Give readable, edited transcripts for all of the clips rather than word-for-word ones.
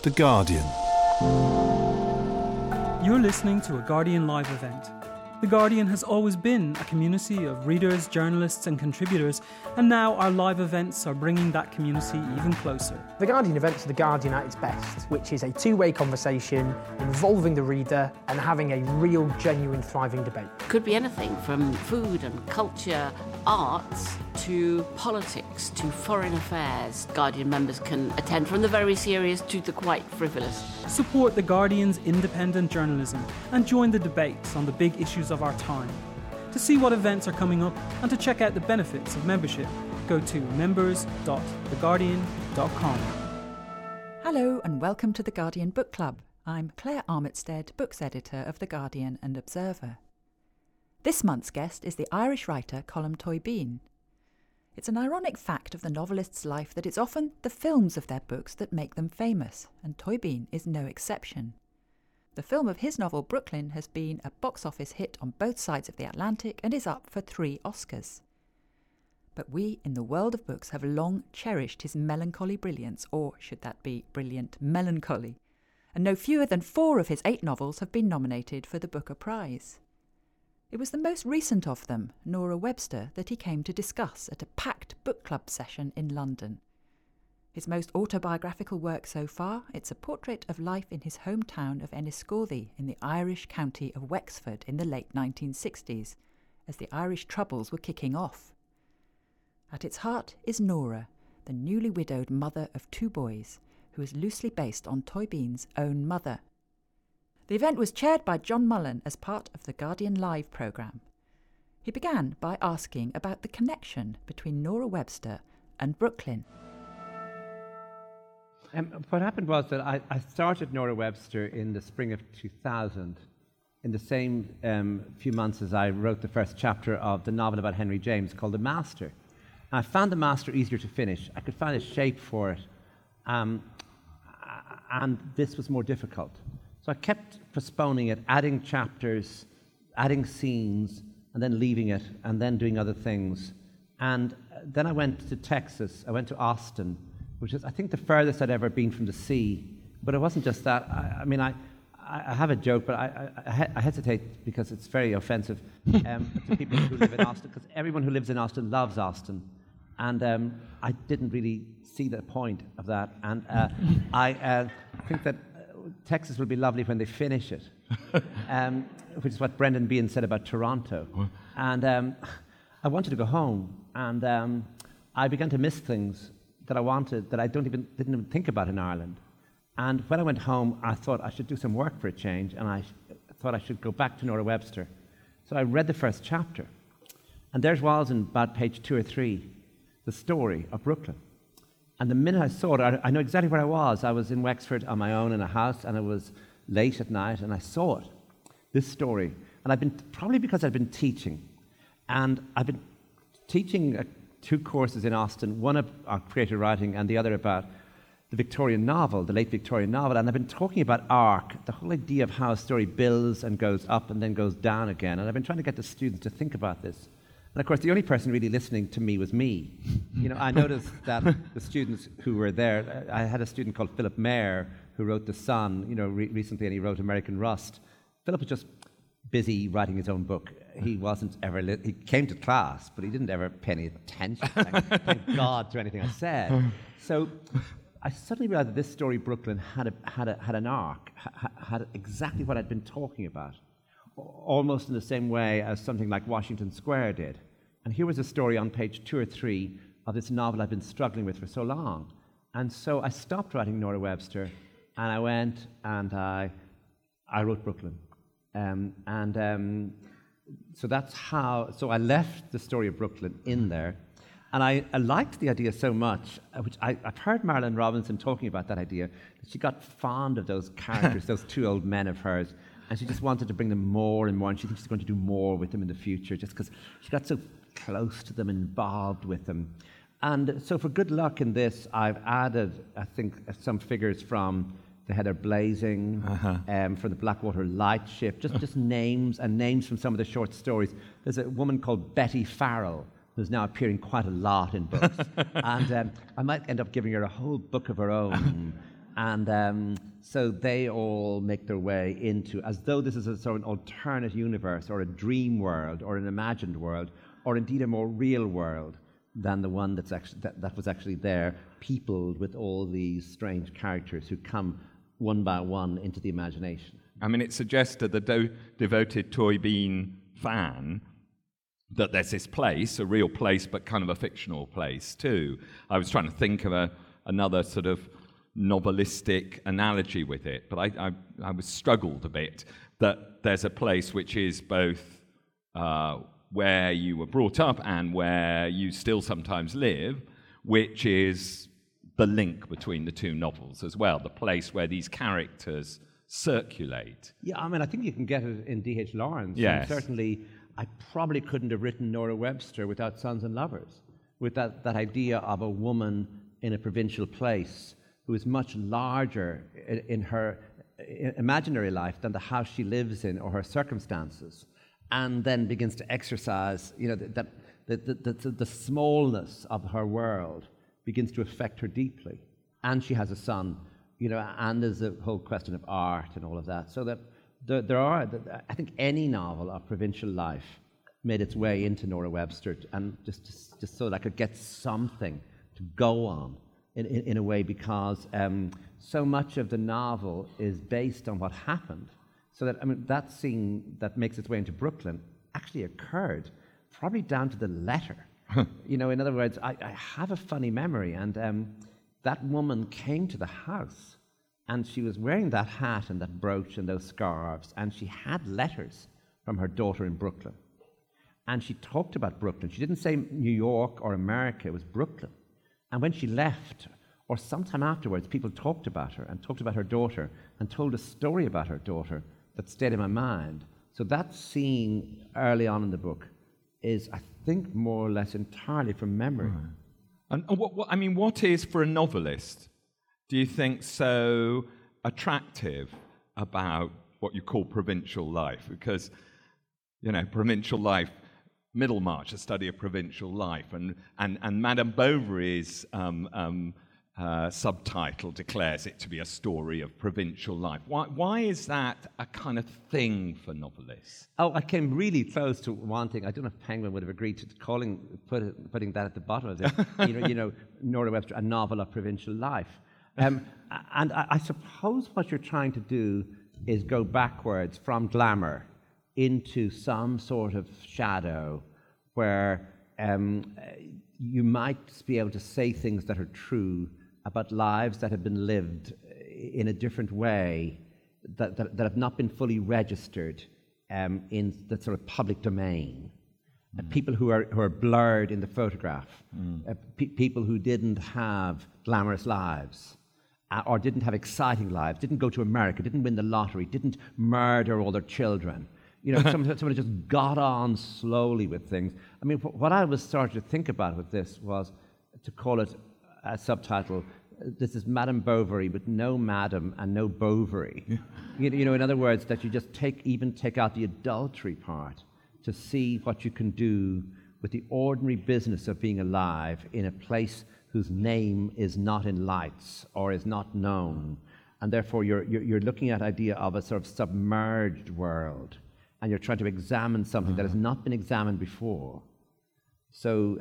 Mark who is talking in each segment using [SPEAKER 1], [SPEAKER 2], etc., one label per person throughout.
[SPEAKER 1] The Guardian.
[SPEAKER 2] You're listening to a Guardian live event. The Guardian has always been a community of readers, journalists and contributors, and now our live events are bringing that community even closer.
[SPEAKER 3] The Guardian events are The Guardian at its best, which is a two-way conversation involving the reader and having a real, genuine, thriving debate.
[SPEAKER 4] Could be anything from food and culture, arts, to politics, to foreign affairs. Guardian members can attend from the very serious to the quite frivolous.
[SPEAKER 2] Support The Guardian's independent journalism and join the debates on the big issues of our time. To see what events are coming up and to check out the benefits of membership, go to members.theguardian.com.
[SPEAKER 5] Hello and welcome to The Guardian Book Club. I'm Claire Armitstead, books editor of The Guardian and Observer. This month's guest is the Irish writer Colm Tóibín. It's an ironic fact of the novelist's life that it's often the films of their books that make them famous, and Tóibín is no exception. The film of his novel Brooklyn has been a box office hit on both sides of the Atlantic and is up for 3 Oscars. But we in the world of books have long cherished his melancholy brilliance, or should that be brilliant melancholy? And no fewer than 4 of his 8 novels have been nominated for the Booker Prize. It was the most recent of them, Nora Webster, that he came to discuss at a packed book club session in London. His most autobiographical work so far, it's a portrait of life in his hometown of Enniscorthy in the Irish county of Wexford in the late 1960s, as the Irish Troubles were kicking off. At its heart is Nora, the newly widowed mother of 2 boys, who is loosely based on Tóibín's own mother. The event was chaired by John Mullen as part of the Guardian Live programme. He began by asking about the connection between Nora Webster and Brooklyn.
[SPEAKER 6] What happened was that I started Nora Webster in the spring of 2000, in the same few months as I wrote the first chapter of the novel about Henry James called The Master. And I found The Master easier to finish. I could find a shape for it, and this was more difficult. So I kept postponing it, adding chapters, adding scenes, and then leaving it, and then doing other things. And then I went to Texas. I went to Austin, which is, I think, the furthest I'd ever been from the sea. But it wasn't just that. I have a joke, but I hesitate because it's very offensive to people who live in Austin, because everyone who lives in Austin loves Austin. And I didn't really see the point of that. And I think that Texas will be lovely when they finish it, which is what Brendan Behan said about Toronto. And I wanted to go home, and I began to miss things that I wanted that I didn't even think about in Ireland. And when I went home, I thought I should do some work for a change, and I thought I should go back to Nora Webster. So I read the first chapter, and there was, in about page 2 or 3, the story of Brooklyn. And the minute I saw it, I know exactly where I was. I was in Wexford on my own in a house, and it was late at night, and I saw it, this story. And I've been, probably because I've been teaching, and I've been teaching 2 courses in Austin, one about creative writing and the other about the Victorian novel, the late Victorian novel. And I've been talking about arc, the whole idea of how a story builds and goes up and then goes down again. And I've been trying to get the students to think about this. And of course, the only person really listening to me was me. You know, I noticed that the students who were there, I had a student called Philip Mayer who wrote The Sun, you know, recently, and he wrote American Rust. Philip was just busy writing his own book. He wasn't ever, he came to class, but he didn't ever pay any attention, thank God, to anything I said. So I suddenly realized that this story, Brooklyn, had an arc, had exactly what I'd been talking about, almost in the same way as something like Washington Square did. And here was a story on page 2 or 3 of this novel I've been struggling with for so long. And so I stopped writing Nora Webster, and I went and I wrote Brooklyn. So that's how, so I left the story of Brooklyn in there. And I liked the idea so much, which I've heard Marilyn Robinson talking about that idea, that she got fond of those characters, those 2 old men of hers, and she just wanted to bring them more and more, and she thinks she's going to do more with them in the future, just because she got so close to them, involved with them. And so for good luck in this, I've added, I think, some figures from the Heather Blazing, from the Blackwater Lightship, just names, and names from some of the short stories. There's a woman called Betty Farrell, who's now appearing quite a lot in books. And I might end up giving her a whole book of her own. So they all make their way into, as though this is a sort of an alternate universe or a dream world or an imagined world or indeed a more real world than the one that was actually there, peopled with all these strange characters who come one by one into the imagination.
[SPEAKER 1] I mean, it suggests to the devoted Toy Bean fan that there's this place, a real place, but kind of a fictional place too. I was trying to think of another sort of novelistic analogy with it, but I was struggled a bit that there's a place which is both where you were brought up and where you still sometimes live, which is the link between the two novels as well, the place where these characters circulate.
[SPEAKER 6] Yeah, I mean, I think you can get it in D.H. Lawrence.
[SPEAKER 1] Yes.
[SPEAKER 6] And certainly, I probably couldn't have written Nora Webster without Sons and Lovers, with that idea of a woman in a provincial place who is much larger in her imaginary life than the house she lives in or her circumstances, and then begins to exercise, the smallness of her world begins to affect her deeply. And she has a son, and there's a whole question of art and all of that. So that I think any novel of provincial life made its way into Nora Webster, and just so that I could get something to go on in a way, because so much of the novel is based on what happened. So that, I mean, that scene that makes its way into Brooklyn actually occurred probably down to the letter. In other words, I have a funny memory, and that woman came to the house, and she was wearing that hat and that brooch and those scarves, and she had letters from her daughter in Brooklyn. And she talked about Brooklyn. She didn't say New York or America, it was Brooklyn. And when she left, or sometime afterwards, people talked about her and talked about her daughter and told a story about her daughter that stayed in my mind. So that scene early on in the book is, I think, more or less entirely from memory.
[SPEAKER 1] Right. And what is, for a novelist, do you think so attractive about what you call provincial life? Because, provincial life, Middlemarch, a study of provincial life, and Madame Bovary's subtitle declares it to be a story of provincial life. Why is that a kind of thing for novelists?
[SPEAKER 6] Oh, I came really close to wanting, I don't know if Penguin would have agreed to putting that at the bottom of it, Nora Webster, a novel of provincial life. And I suppose what you're trying to do is go backwards from glamour into some sort of shadow where you might be able to say things that are true about lives that have been lived in a different way, that have not been fully registered in the sort of public domain. People who are blurred in the photograph, people who didn't have glamorous lives, or didn't have exciting lives, didn't go to America, didn't win the lottery, didn't murder all their children. Somebody just got on slowly with things. I mean, what I was starting to think about with this was to call it a subtitle, this is Madame Bovary, but no Madame and no Bovary. In other words, that you just take out the adultery part to see what you can do with the ordinary business of being alive in a place whose name is not in lights or is not known. And therefore, you're looking at the idea of a sort of submerged world, and you're trying to examine something that has not been examined before. So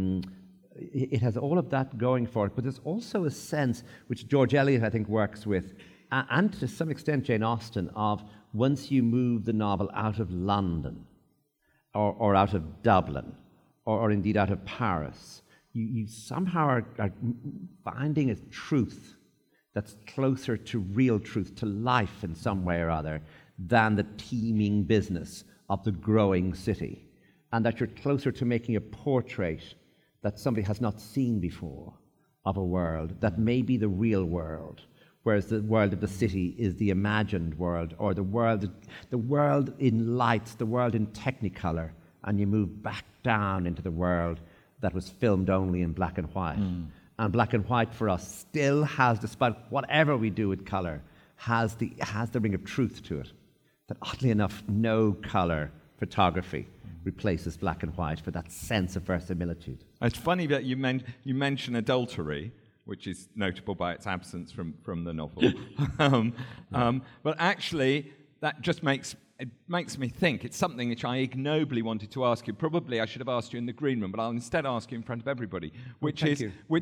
[SPEAKER 6] it has all of that going for it, but there's also a sense, which George Eliot, I think, works with, and to some extent Jane Austen, of once you move the novel out of London, or out of Dublin, or indeed out of Paris, you somehow are finding a truth that's closer to real truth, to life in some way or other, than the teeming business of the growing city, and that you're closer to making a portrait that somebody has not seen before of a world that may be the real world, whereas the world of the city is the imagined world, or the world in lights, the world in Technicolor, and you move back down into the world that was filmed only in black and white. And black and white for us still has, despite whatever we do with color, has the ring of truth to it. That oddly enough, no color photography replaces black and white for that sense of verisimilitude.
[SPEAKER 1] It's funny that you mention adultery, which is notable by its absence from the novel. But actually, that just makes me think. It's something which I ignobly wanted to ask you. Probably I should have asked you in the green room, but I'll instead ask you in front of everybody, which is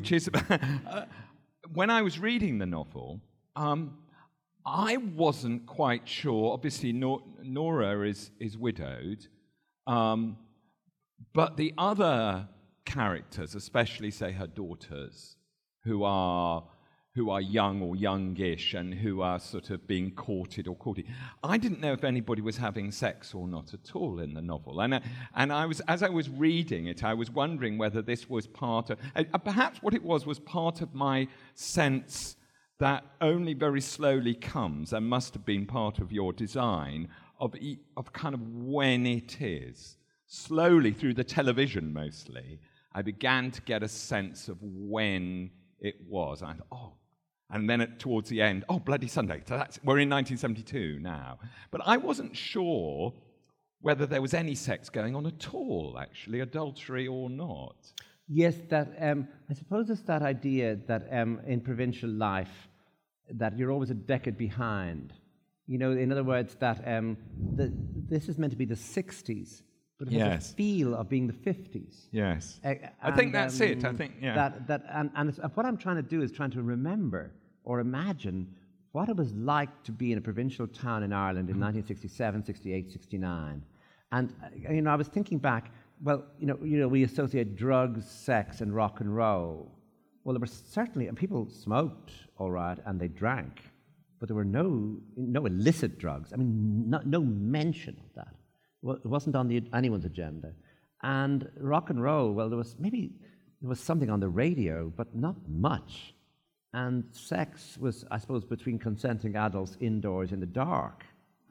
[SPEAKER 1] when I was reading the novel, I wasn't quite sure. Obviously, Nora is widowed, but the other characters, especially, say, her daughters, who are young or youngish and who are sort of being courted or courted. I didn't know if anybody was having sex or not at all in the novel. And I was, as I was reading it, I was wondering whether this was part of, perhaps what it was part of my sense that only very slowly comes and must have been part of your design of kind of when it is. Slowly, through the television mostly, I began to get a sense of when it was. I thought, and then towards the end, Bloody Sunday. So we're in 1972 now. But I wasn't sure whether there was any sex going on at all, actually, adultery or not.
[SPEAKER 6] Yes, that I suppose it's that idea that in provincial life that you're always a decade behind. You know, in other words, that this is meant to be the 60s, but it has a feel of being the 50s.
[SPEAKER 1] Yes. I think that's it. I think, yeah.
[SPEAKER 6] And what I'm trying to do is trying to remember or imagine what it was like to be in a provincial town in Ireland in 1967, 68, 69. And, I was thinking back, well, we associate drugs, sex, and rock and roll. Well, there were certainly, and people smoked, all right, and they drank, but there were no illicit drugs. I mean, no mention of that. Well, it wasn't on anyone's agenda. And rock and roll, well, there was something on the radio, but not much. And sex was, I suppose, between consenting adults indoors in the dark.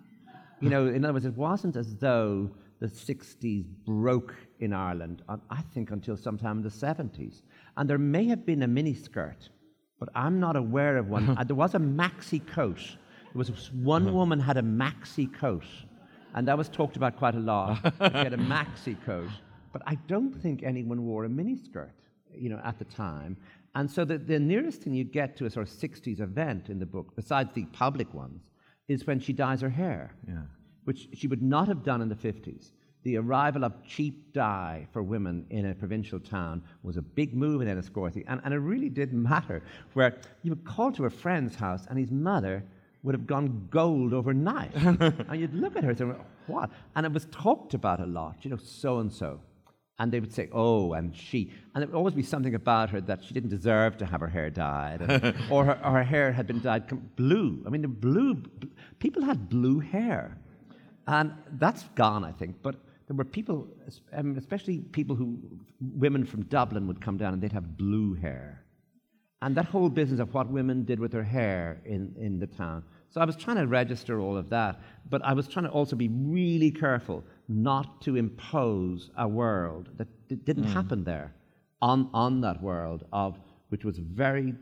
[SPEAKER 6] In other words, it wasn't as though the 60s broke in Ireland, I think, until sometime in the 70s. And there may have been a miniskirt, but I'm not aware of one. There was a maxi coat. There was one woman had a maxi coat, and that was talked about quite a lot. She had a maxi coat, but I don't think anyone wore a miniskirt, at the time. And so the nearest thing you get to a sort of 60s event in the book, besides the public ones, is when she dyes her hair, which she would not have done in the 50s. The arrival of cheap dye for women in a provincial town was a big move in Enniscorthy, and it really didn't matter, where you would call to a friend's house and his mother would have gone gold overnight. And you'd look at her and say, what? And it was talked about a lot, so-and-so. And they would say, and she. And there would always be something about her that she didn't deserve to have her hair dyed, or her hair had been dyed blue. I mean, people had blue hair. And that's gone, I think. But there were people, especially women from Dublin would come down and they'd have blue hair. And that whole business of what women did with their hair in the town. So I was trying to register all of that, but I was trying to also be really careful not to impose a world that didn't happen there on that world which was very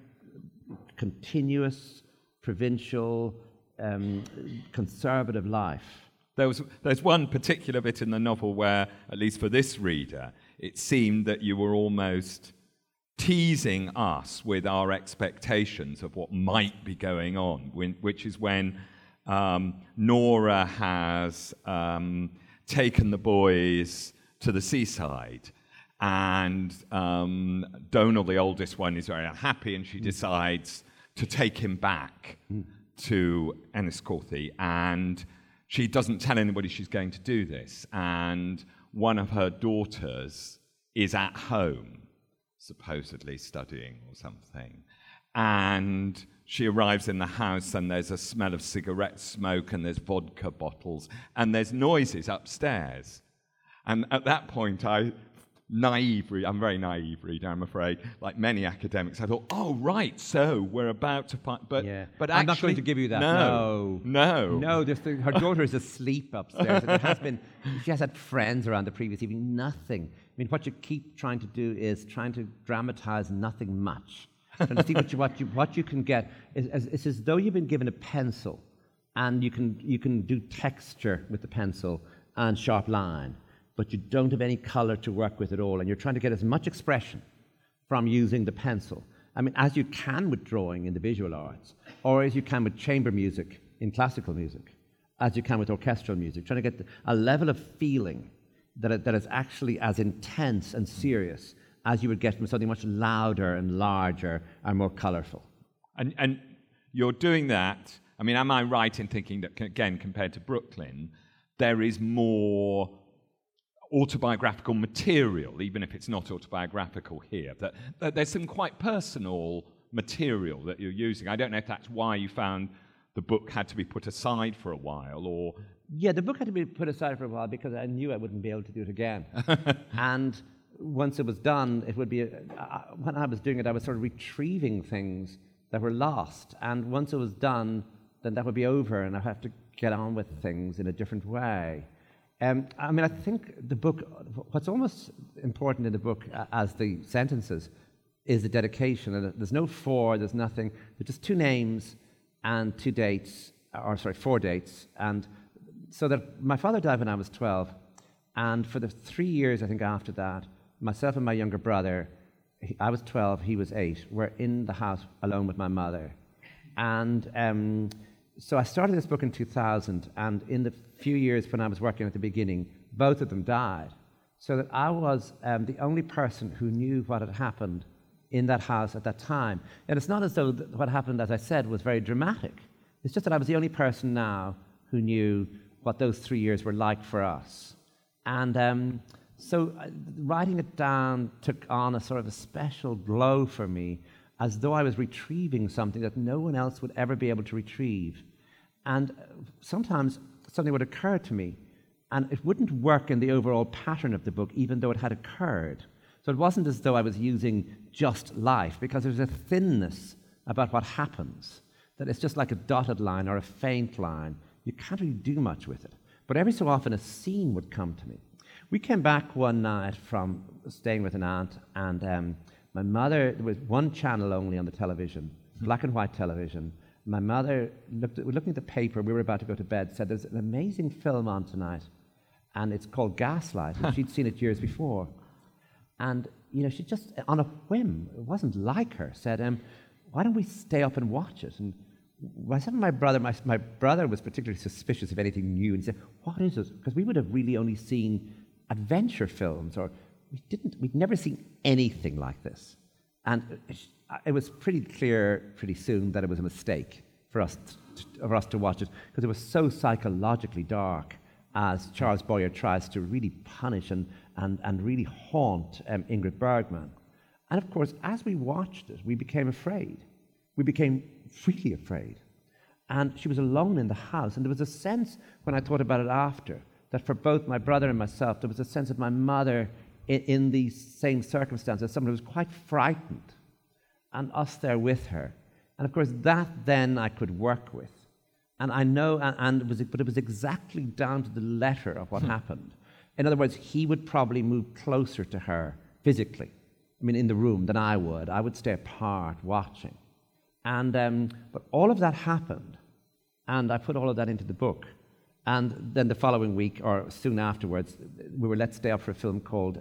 [SPEAKER 6] continuous, provincial, conservative life.
[SPEAKER 1] There's one particular bit in the novel where, at least for this reader, it seemed that you were almost teasing us with our expectations of what might be going on, which is when Nora has taken the boys to the seaside, and Donal, the oldest one, is very unhappy, and she decides to take him back to Enniscorthy, and she doesn't tell anybody she's going to do this, and one of her daughters is at home, supposedly studying or something, and she arrives in the house and there's a smell of cigarette smoke and there's vodka bottles and there's noises upstairs. And at that point, I'm a very naive reader, I'm afraid, like many academics. I thought, right, so we're about to find... But actually,
[SPEAKER 6] I'm not going to give you that. No, her daughter is asleep upstairs. She has had friends around the previous evening, nothing. I mean, what you keep trying to do is trying to dramatize nothing much. Trying to see what you can get. It's as though you've been given a pencil, and you can do texture with the pencil and sharp line, but you don't have any color to work with at all, and you're trying to get as much expression from using the pencil. I mean, as you can with drawing in the visual arts, or as you can with chamber music in classical music, as you can with orchestral music, trying to get a level of feeling that is actually as intense and serious as you would get from something much louder and larger and more colourful.
[SPEAKER 1] And you're doing that, I mean, am I right in thinking that, again, compared to Brooklyn, there is more autobiographical material, even if it's not autobiographical here, that there's some quite personal material that you're using? I don't know if that's why you found the book had to be put aside for a while, or...
[SPEAKER 6] Yeah, the book had to be put aside for a while because I knew I wouldn't be able to do it again. And once it was done, it would be... when I was doing it, I was sort of retrieving things that were lost. And once it was done, then that would be over, and I'd have to get on with things in a different way. I mean, I think the book... What's almost important in the book, as the sentences, is the dedication. And there's no for, there's nothing. There's just 2 names and 2 dates, 4 dates. And so that my father died when I was 12, and for the 3 years, I think, after that, myself and my younger brother, I was 12, he was 8, were in the house alone with my mother. And so I started this book in 2000, and in the few years when I was working at the beginning, both of them died. So that I was the only person who knew what had happened in that house at that time. And it's not as though what happened, as I said, was very dramatic. It's just that I was the only person now who knew what those 3 years were like for us. And so writing it down took on a sort of a special glow for me, as though I was retrieving something that no one else would ever be able to retrieve. And sometimes something would occur to me, and it wouldn't work in the overall pattern of the book, even though it had occurred. So it wasn't as though I was using just life, because there's a thinness about what happens, that it's just like a dotted line or a faint line. You can't really do much with it. But every so often a scene would come to me. We came back one night from staying with an aunt, and my mother, there was one channel only on the television, black and white television. My mother, looking at the paper, we were about to go to bed, said, "There's an amazing film on tonight, and it's called Gaslight," and she'd seen it years before. And, you know, she just, on a whim, it wasn't like her, said, "Why don't we stay up and watch it?" And myself and my brother, my brother was particularly suspicious of anything new, and he said, "What is it?" Because we would have really only seen adventure films, or we'd never seen anything like this. And it was pretty clear pretty soon that it was a mistake for us to watch it, because it was so psychologically dark, as Charles Boyer tries to really punish and really haunt Ingrid Bergman. And of course, as we watched it, we became afraid. We became really afraid. And she was alone in the house, and there was a sense, when I thought about it after, that for both my brother and myself, there was a sense of my mother in these same circumstances, someone who was quite frightened, and us there with her. And of course, that then I could work with. And I know, but it was exactly down to the letter of what happened. In other words, he would probably move closer to her physically, I mean, in the room, than I would. I would stay apart watching. And but all of that happened, and I put all of that into the book. And then the following week, or soon afterwards, we were let stay up for a film called,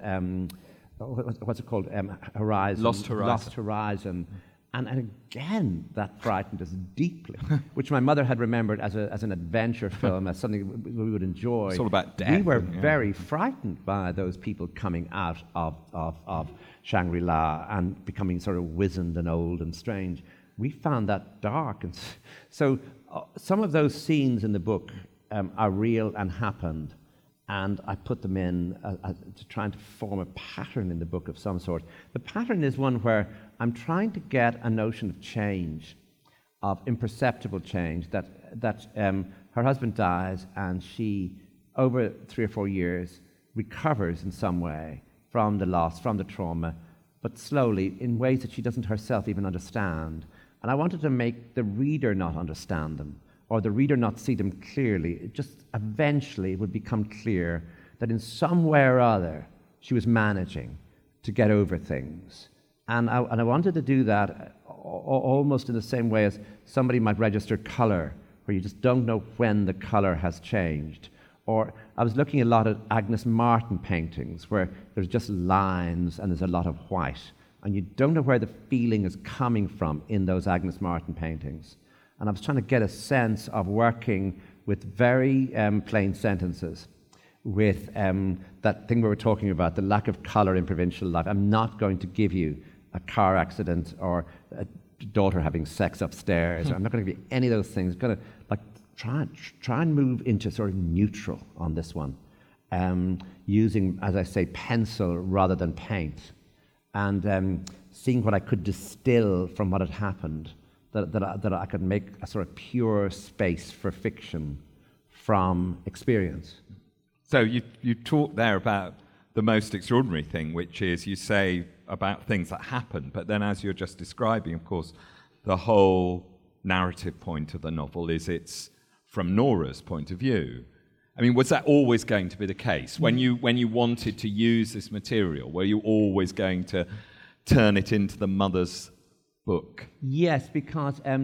[SPEAKER 6] what's it called? Horizon.
[SPEAKER 1] Lost Horizon.
[SPEAKER 6] Lost Horizon. And again, that frightened us deeply, which my mother had remembered as an adventure film, as something we would enjoy.
[SPEAKER 1] It's all about death.
[SPEAKER 6] We were very frightened by those people coming out of Shangri-La and becoming sort of wizened and old and strange. We found that dark. And so some of those scenes in the book are real and happened, and I put them in to try and form a pattern in the book of some sort. The pattern is one where I'm trying to get a notion of change, of imperceptible change, that her husband dies, and she, over 3 or 4 years, recovers in some way from the loss, from the trauma, but slowly, in ways that she doesn't herself even understand. And I wanted to make the reader not understand them, or the reader not see them clearly. It just eventually would become clear that in some way or other she was managing to get over things. And I wanted to do that almost in the same way as somebody might register color, where you just don't know when the color has changed. Or I was looking a lot at Agnes Martin paintings, where there's just lines and there's a lot of white. and you don't know where the feeling is coming from in those Agnes Martin paintings. And I was trying to get a sense of working with very plain sentences, with that thing we were talking about, the lack of colour in provincial life. I'm not going to give you a car accident or a daughter having sex upstairs. I'm not going to give you any of those things. I'm going to try and move into sort of neutral on this one, using, as I say, pencil rather than paint, and seeing what I could distill from what had happened, that I could make a sort of pure space for fiction from experience.
[SPEAKER 1] So you talk there about the most extraordinary thing, which is you say about things that happen, but then as you're just describing, of course, the whole narrative point of the novel is it's from Nora's point of view. I mean, was that always going to be the case? When you wanted to use this material, were you always going to turn it into the mother's book?
[SPEAKER 6] Yes, because a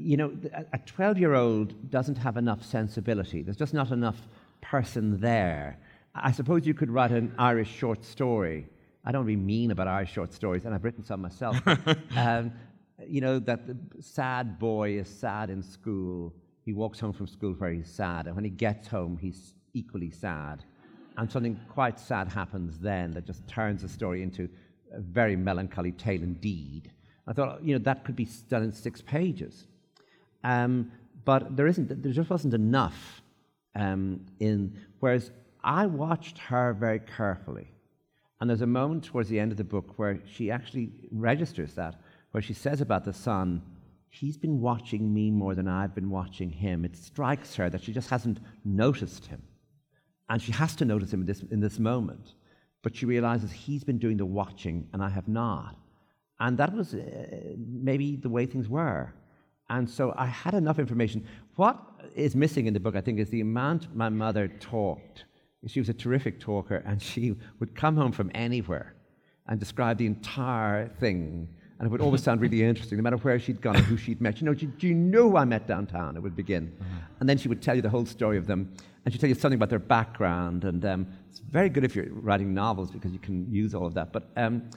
[SPEAKER 6] 12-year-old doesn't have enough sensibility. There's just not enough person there. I suppose you could write an Irish short story. I don't be mean about Irish short stories, and I've written some myself. That the sad boy is sad in school. He walks home from school very sad, and when he gets home, he's equally sad. And something quite sad happens then that just turns the story into a very melancholy tale indeed. I thought, that could be done in 6 pages. But there just wasn't enough whereas I watched her very carefully. And there's a moment towards the end of the book where she actually registers that, where she says about the son, he's been watching me more than I've been watching him. It strikes her that she just hasn't noticed him. And she has to notice him in this moment. But she realizes he's been doing the watching and I have not. And that was maybe the way things were. And so I had enough information. What is missing in the book, I think, is the amount my mother talked. She was a terrific talker, and she would come home from anywhere and describe the entire thing. And it would always sound really interesting, no matter where she'd gone and who she'd met. Do you know who I met downtown? It would begin. And then she would tell you the whole story of them, and she'd tell you something about their background. And it's very good if you're writing novels because you can use all of that. But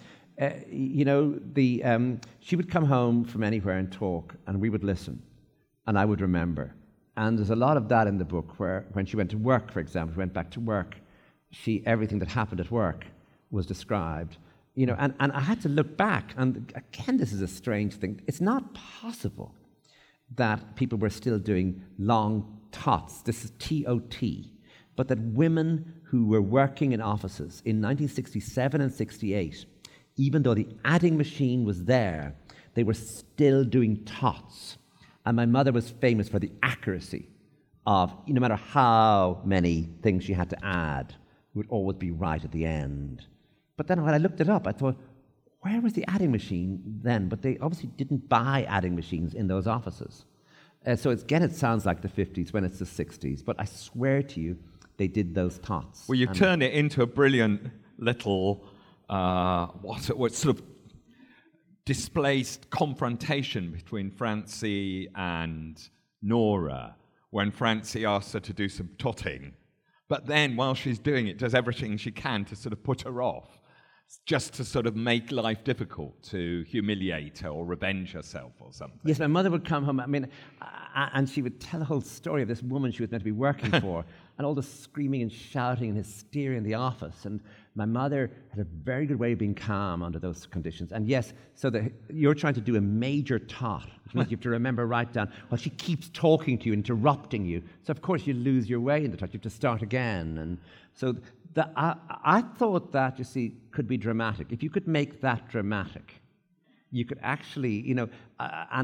[SPEAKER 6] she would come home from anywhere and talk, and we would listen, and I would remember. And there's a lot of that in the book where, when she went to work, for example, went back to work, everything that happened at work was described. And I had to look back, and again, this is a strange thing. It's not possible that people were still doing long tots. This is T-O-T. But that women who were working in offices in 1967 and 68, even though the adding machine was there, they were still doing tots. And my mother was famous for the accuracy of, no matter how many things she had to add, it would always be right at the end. But then when I looked it up, I thought, where was the adding machine then? But they obviously didn't buy adding machines in those offices. So again, it sounds like the 50s when it's the 60s. But I swear to you, they did those tots.
[SPEAKER 1] Well, you've turned it into a brilliant little, what sort of displaced confrontation between Francie and Nora when Francie asks her to do some totting. But then, while she's doing it, does everything she can to sort of put her off, just to sort of make life difficult, to humiliate her or revenge herself or something.
[SPEAKER 6] Yes, my mother would come home, and she would tell the whole story of this woman she was meant to be working for, and all the screaming and shouting and hysteria in the office. And my mother had a very good way of being calm under those conditions. And yes, so you're trying to do a major tot, which means you have to remember right down, well, she keeps talking to you, interrupting you. So, of course, you lose your way in the tot. You have to start again. And so I thought that, you see, could be dramatic. If you could make that dramatic, you could actually, I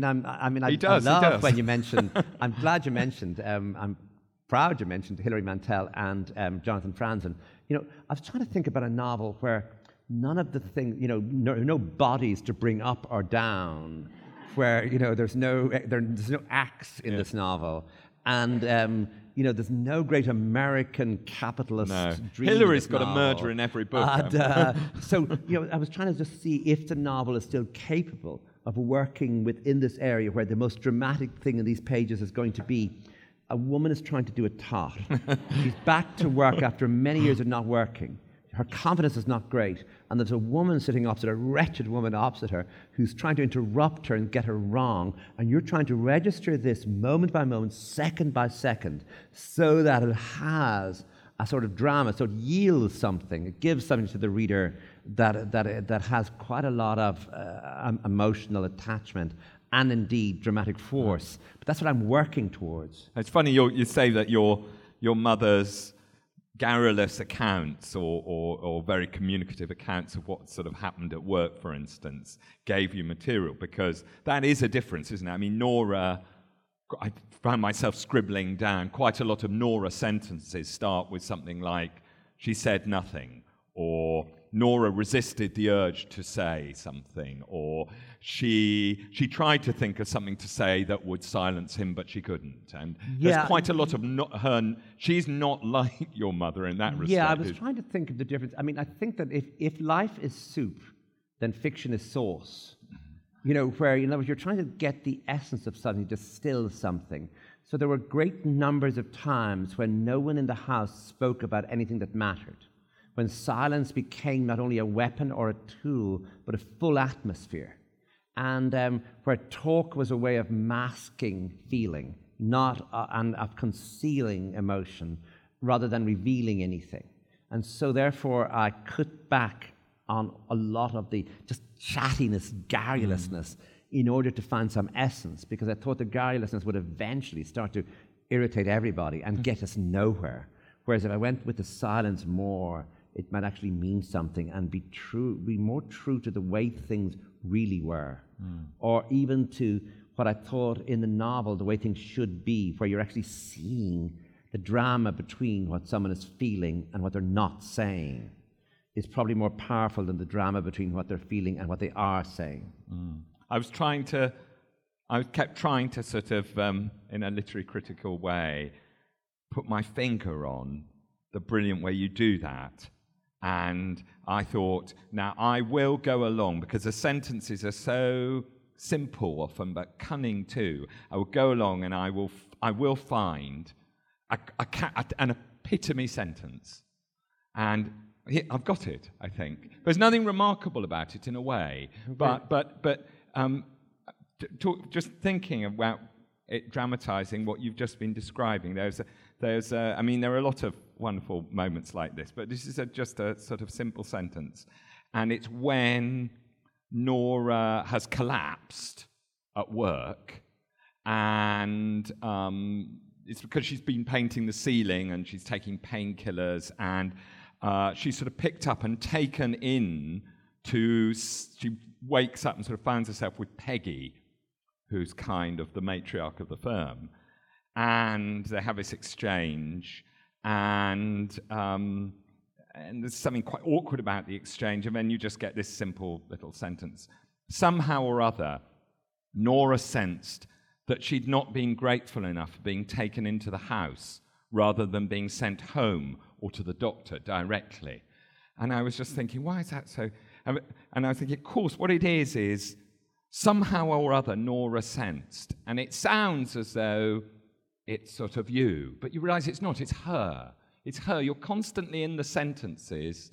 [SPEAKER 6] love when you mentioned, I'm glad you mentioned, I'm proud you mentioned Hilary Mantel and Jonathan Franzen. I was trying to think about a novel where none of the things, no bodies to bring up or down, where, there's no acts in this novel. And, there's no great American capitalist dream.
[SPEAKER 1] Hillary's got a murder in every book.
[SPEAKER 6] So, I was trying to just see if the novel is still capable of working within this area where the most dramatic thing in these pages is going to be a woman is trying to do a tot. She's back to work after many years of not working. her confidence is not great, and there's a woman sitting opposite, a wretched woman opposite her, who's trying to interrupt her and get her wrong, and you're trying to register this moment by moment, second by second, so that it has a sort of drama, so it yields something, it gives something to the reader that has quite a lot of emotional attachment and indeed dramatic force. But that's what I'm working towards.
[SPEAKER 1] It's funny you say that your mother's garrulous accounts or very communicative accounts of what sort of happened at work, for instance, gave you material, because that is a difference, isn't it? I mean, Nora, I found myself scribbling down quite a lot of Nora sentences start with something like, she said nothing, or Nora resisted the urge to say something, or she tried to think of something to say that would silence him, but she couldn't. And there's quite a lot of her. She's not like your mother in that respect.
[SPEAKER 6] Yeah, I was trying to think of the difference. I mean, I think that if life is soup, then fiction is sauce. You know, where in other words, you're trying to get the essence of something, distill something. So there were great numbers of times when no one in the house spoke about anything that mattered, when silence became not only a weapon or a tool, but a full atmosphere, and where talk was a way of masking feeling, not and of concealing emotion, rather than revealing anything. And so therefore I cut back on a lot of the just chattiness, garrulousness, in order to find some essence, because I thought the garrulousness would eventually start to irritate everybody and get us nowhere. Whereas if I went with the silence more, it might actually mean something and be more true to the way things really were, or even to what I thought in the novel, the way things should be, where you're actually seeing the drama between what someone is feeling and what they're not saying, is probably more powerful than the drama between what they're feeling and what they are saying.
[SPEAKER 1] I kept trying to sort of, in a literary critical way, put my finger on the brilliant way you do that. And I thought, now I will go along, because the sentences are so simple often, but cunning too. I will go along and I will find an epitome sentence. And I've got it, I think. There's nothing remarkable about it in a way, but just thinking about it dramatizing what you've just been describing, there are a lot of wonderful moments like this, but this is just a sort of simple sentence. And it's when Nora has collapsed at work, and it's because she's been painting the ceiling and she's taking painkillers, and she's sort of picked up and taken in she wakes up and sort of finds herself with Peggy, who's kind of the matriarch of the firm. And they have this exchange, and there's something quite awkward about the exchange, and then you just get this simple little sentence. Somehow or other, Nora sensed that she'd not been grateful enough for being taken into the house rather than being sent home or to the doctor directly. And I was just thinking, why is that so? And I was thinking, of course, what it is somehow or other Nora sensed. And it sounds as though it's sort of you, but you realize it's not, it's her. It's her. You're constantly in the sentences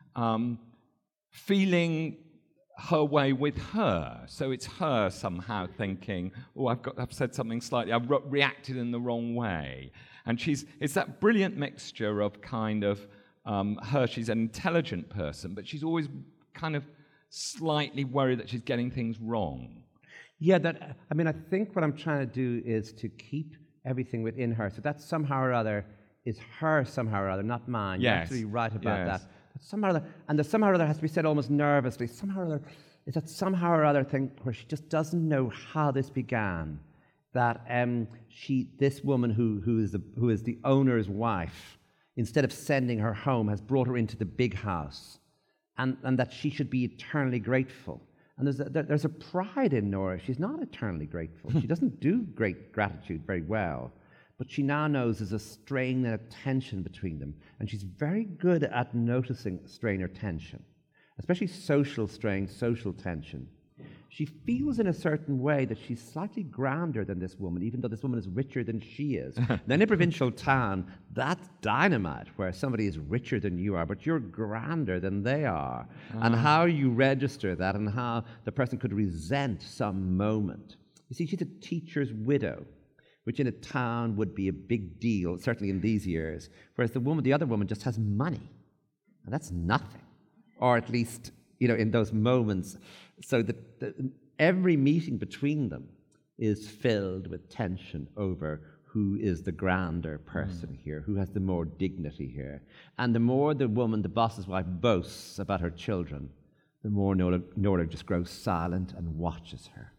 [SPEAKER 1] feeling her way with her. So it's her somehow thinking, oh, I've said something slightly, I've reacted in the wrong way. And it's that brilliant mixture of kind of her, she's an intelligent person, but she's always kind of slightly worried that she's getting things wrong.
[SPEAKER 6] Yeah, I think what I'm trying to do is to keep everything within her. So that somehow or other is her somehow or other, not mine.
[SPEAKER 1] Yes.
[SPEAKER 6] You're absolutely right about
[SPEAKER 1] Yes.
[SPEAKER 6] that. But somehow or other, and the somehow or other has to be said almost nervously. Somehow or other is that somehow or other thing where she just doesn't know how this began. That this woman who is the owner's wife, instead of sending her home, has brought her into the big house, and that she should be eternally grateful. And there's a pride in Nora. She's not eternally grateful. She doesn't do great gratitude very well. But she now knows there's a strain and a tension between them. And she's very good at noticing strain or tension, especially social strain, social tension. she feels in a certain way that she's slightly grander than this woman, even though this woman is richer than she is. Now, in a provincial town, that's dynamite, where somebody is richer than you are, but you're grander than they are. And how you register that and how the person could resent some moment. You see, she's a teacher's widow, which in a town would be a big deal, certainly in these years, whereas the other woman just has money. And that's nothing. Or at least, in those moments. So that every meeting between them is filled with tension over who is the grander person here, who has the more dignity here. And the more the woman, the boss's wife, boasts about her children, the more Nora just grows silent and watches her.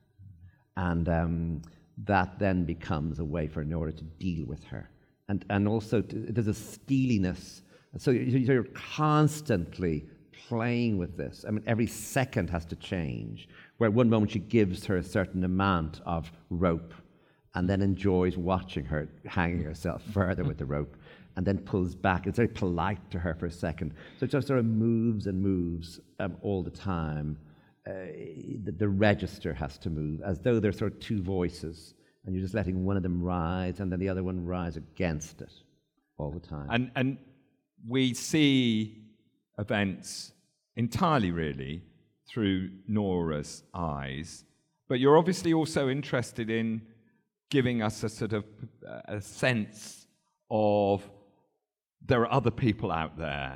[SPEAKER 6] And that then becomes a way for Nora to deal with her. And also, there's a steeliness. So you're constantly playing with this. I mean, every second has to change. Where at one moment she gives her a certain amount of rope and then enjoys watching her hanging herself further with the rope and then pulls back. It's very polite to her for a second. So it just sort of moves and moves all the time. The register has to move as though there's sort of two voices and you're just letting one of them rise and then the other one rise against it all the time.
[SPEAKER 1] And we see events entirely, really, through Nora's eyes, but you're obviously also interested in giving us a sort of a sense of there are other people out there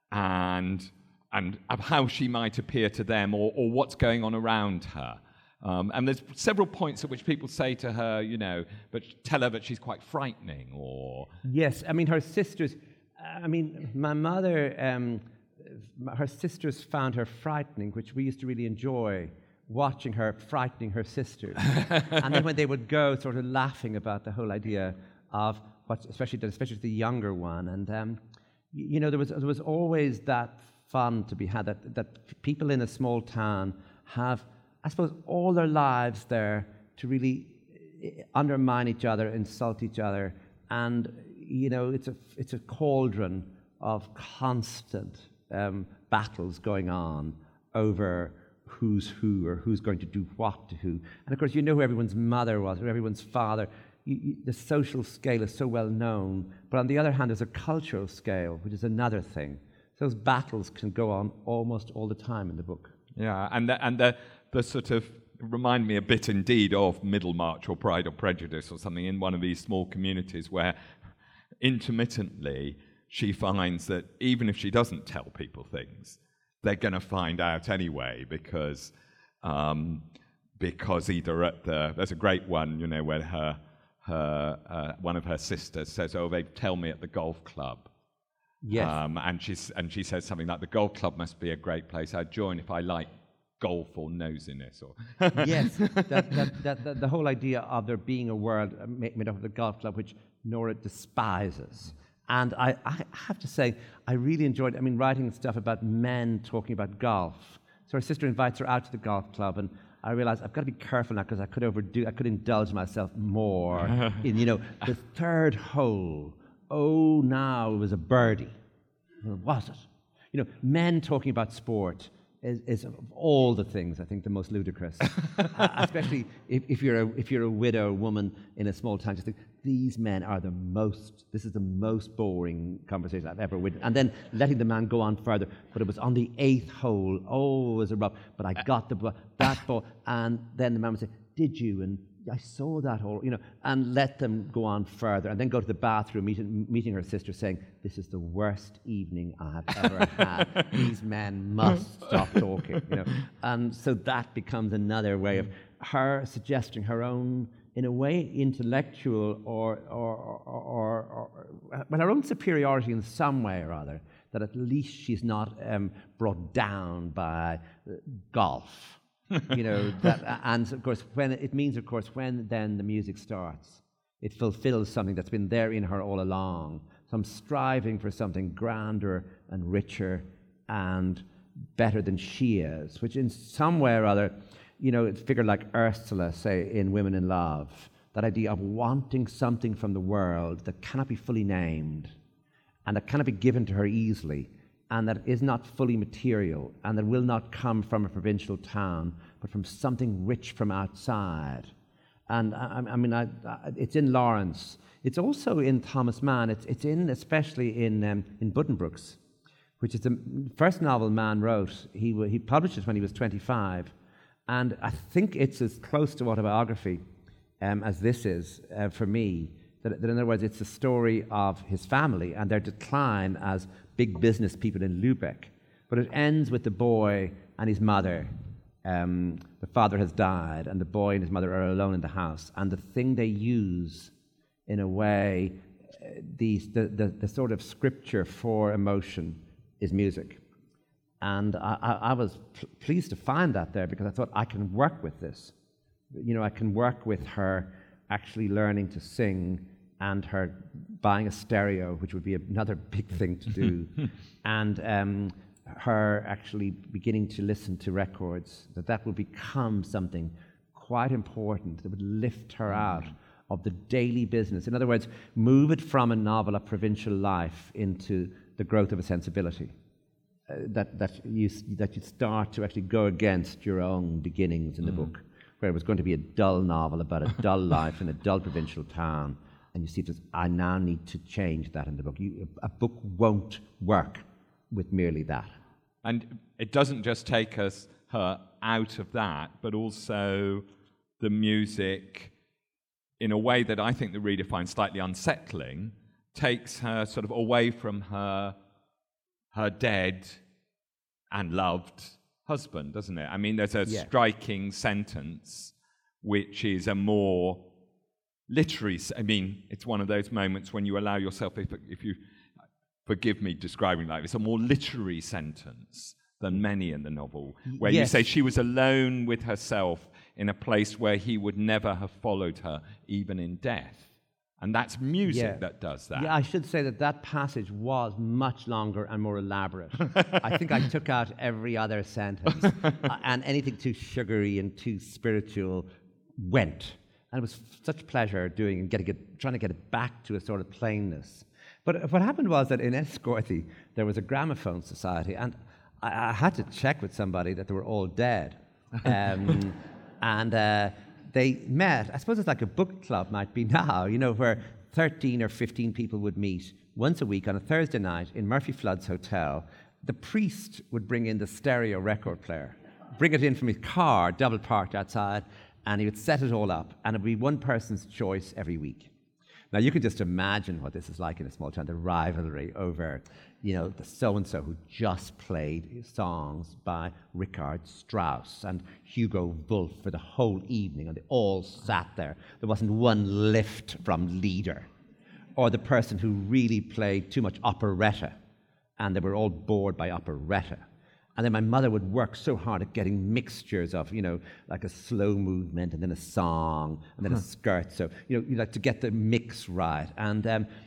[SPEAKER 1] and of how she might appear to them or what's going on around her. And there's several points at which people say to her, but tell her that she's quite frightening or...
[SPEAKER 6] Yes, I mean, her sisters... my mother... her sisters found her frightening, which we used to really enjoy, watching her frightening her sisters. And then when they would go sort of laughing about the whole idea of what, especially the younger one. And, there was always that fun to be had, that people in a small town have, I suppose, all their lives there to really undermine each other, insult each other. And, it's a cauldron of constant battles going on over who's who or who's going to do what to who. And of course, who everyone's mother was or everyone's father. The social scale is so well known. But on the other hand, there's a cultural scale, which is another thing. Those battles can go on almost all the time in the book.
[SPEAKER 1] Yeah, and the sort of remind me a bit indeed of Middlemarch or Pride or Prejudice or something in one of these small communities where intermittently she finds that even if she doesn't tell people things, they're going to find out anyway because either there's a great one, where her one of her sisters says, "Oh, they tell me at the golf club."
[SPEAKER 6] Yes.
[SPEAKER 1] And she says something like, "The golf club must be a great place. I'd join if I like golf or nosiness." Or
[SPEAKER 6] yes, that the whole idea of there being a world made up of the golf club, which Nora despises. And I have to say, I really enjoyed, writing stuff about men talking about golf. So her sister invites her out to the golf club, and I realized I've got to be careful now because I could indulge myself more in, the third hole. Oh, now it was a birdie. Was it? Men talking about sport is of all the things, I think, the most ludicrous. Especially if you're a widow woman in a small town, just think, these men are this is the most boring conversation I've ever witnessed. And then letting the man go on further, but it was on the 8th hole. Oh, it was a rough, but I got that ball. And then the man would say, "Did you?" And I saw that hole, and let them go on further, and then go to the bathroom, meeting her sister, saying, "This is the worst evening I have ever had. These men must stop talking," And so that becomes another way of her suggesting her own, in a way, intellectual or her own superiority in some way or other. That at least she's not brought down by golf. And of course, when then the music starts, it fulfills something that's been there in her all along. So I'm striving for something grander and richer and better than she is, which in some way or other, a figure like Ursula, say, in Women in Love, that idea of wanting something from the world that cannot be fully named and that cannot be given to her easily, and that is not fully material, and that will not come from a provincial town, but from something rich from outside. And it's in Lawrence. It's also in Thomas Mann. It's especially in Buddenbrooks, which is the first novel Mann wrote. He published it when he was 25, and I think it's as close to autobiography as this is for me. That in other words, it's a story of his family and their decline as big business people in Lübeck. But it ends with the boy and his mother. The father has died, and the boy and his mother are alone in the house. And the thing they use, in a way, the sort of scripture for emotion is music. And I was pleased to find that there, because I thought I can work with this. I can work with her actually learning to sing and her buying a stereo, which would be another big thing to do, and her actually beginning to listen to records, that will become something quite important that would lift her out of the daily business. In other words, move it from a novel of provincial life into the growth of a sensibility. That you start to actually go against your own beginnings in the book, where it was going to be a dull novel about a dull life in a dull provincial town, and you see this, I now need to change that in the book. A book won't work with merely that.
[SPEAKER 1] And it doesn't just take her out of that, but also the music, in a way that I think the reader finds slightly unsettling, takes her sort of away from her dead and loved husband, doesn't it? I mean, there's a striking sentence which is a more literary... it's one of those moments when you allow yourself, if you forgive me describing like this, a more literary sentence than many in the novel, where you say she was alone with herself in a place where he would never have followed her, even in death. And that's music that does that.
[SPEAKER 6] Yeah, I should say that passage was much longer and more elaborate. I think I took out every other sentence, and anything too sugary and too spiritual went. And it was such pleasure doing and trying to get it back to a sort of plainness. But what happened was that in Enniscorthy, there was a gramophone society, and I had to check with somebody that they were all dead. And they met, I suppose it's like a book club might be now, where 13 or 15 people would meet once a week on a Thursday night in Murphy Flood's hotel. The priest would bring in the stereo record player, bring it in from his car, double parked outside, and he would set it all up, and it would be one person's choice every week. Now, you can just imagine what this is like in a small town, the rivalry over, the so-and-so who just played songs by Richard Strauss and Hugo Wolf for the whole evening, and they all sat there. There wasn't one lift from Lieder. Or the person who really played too much operetta, and they were all bored by operetta. And then my mother would work so hard at getting mixtures of, like a slow movement and then a song and then a skirt. So, you like to get the mix right. And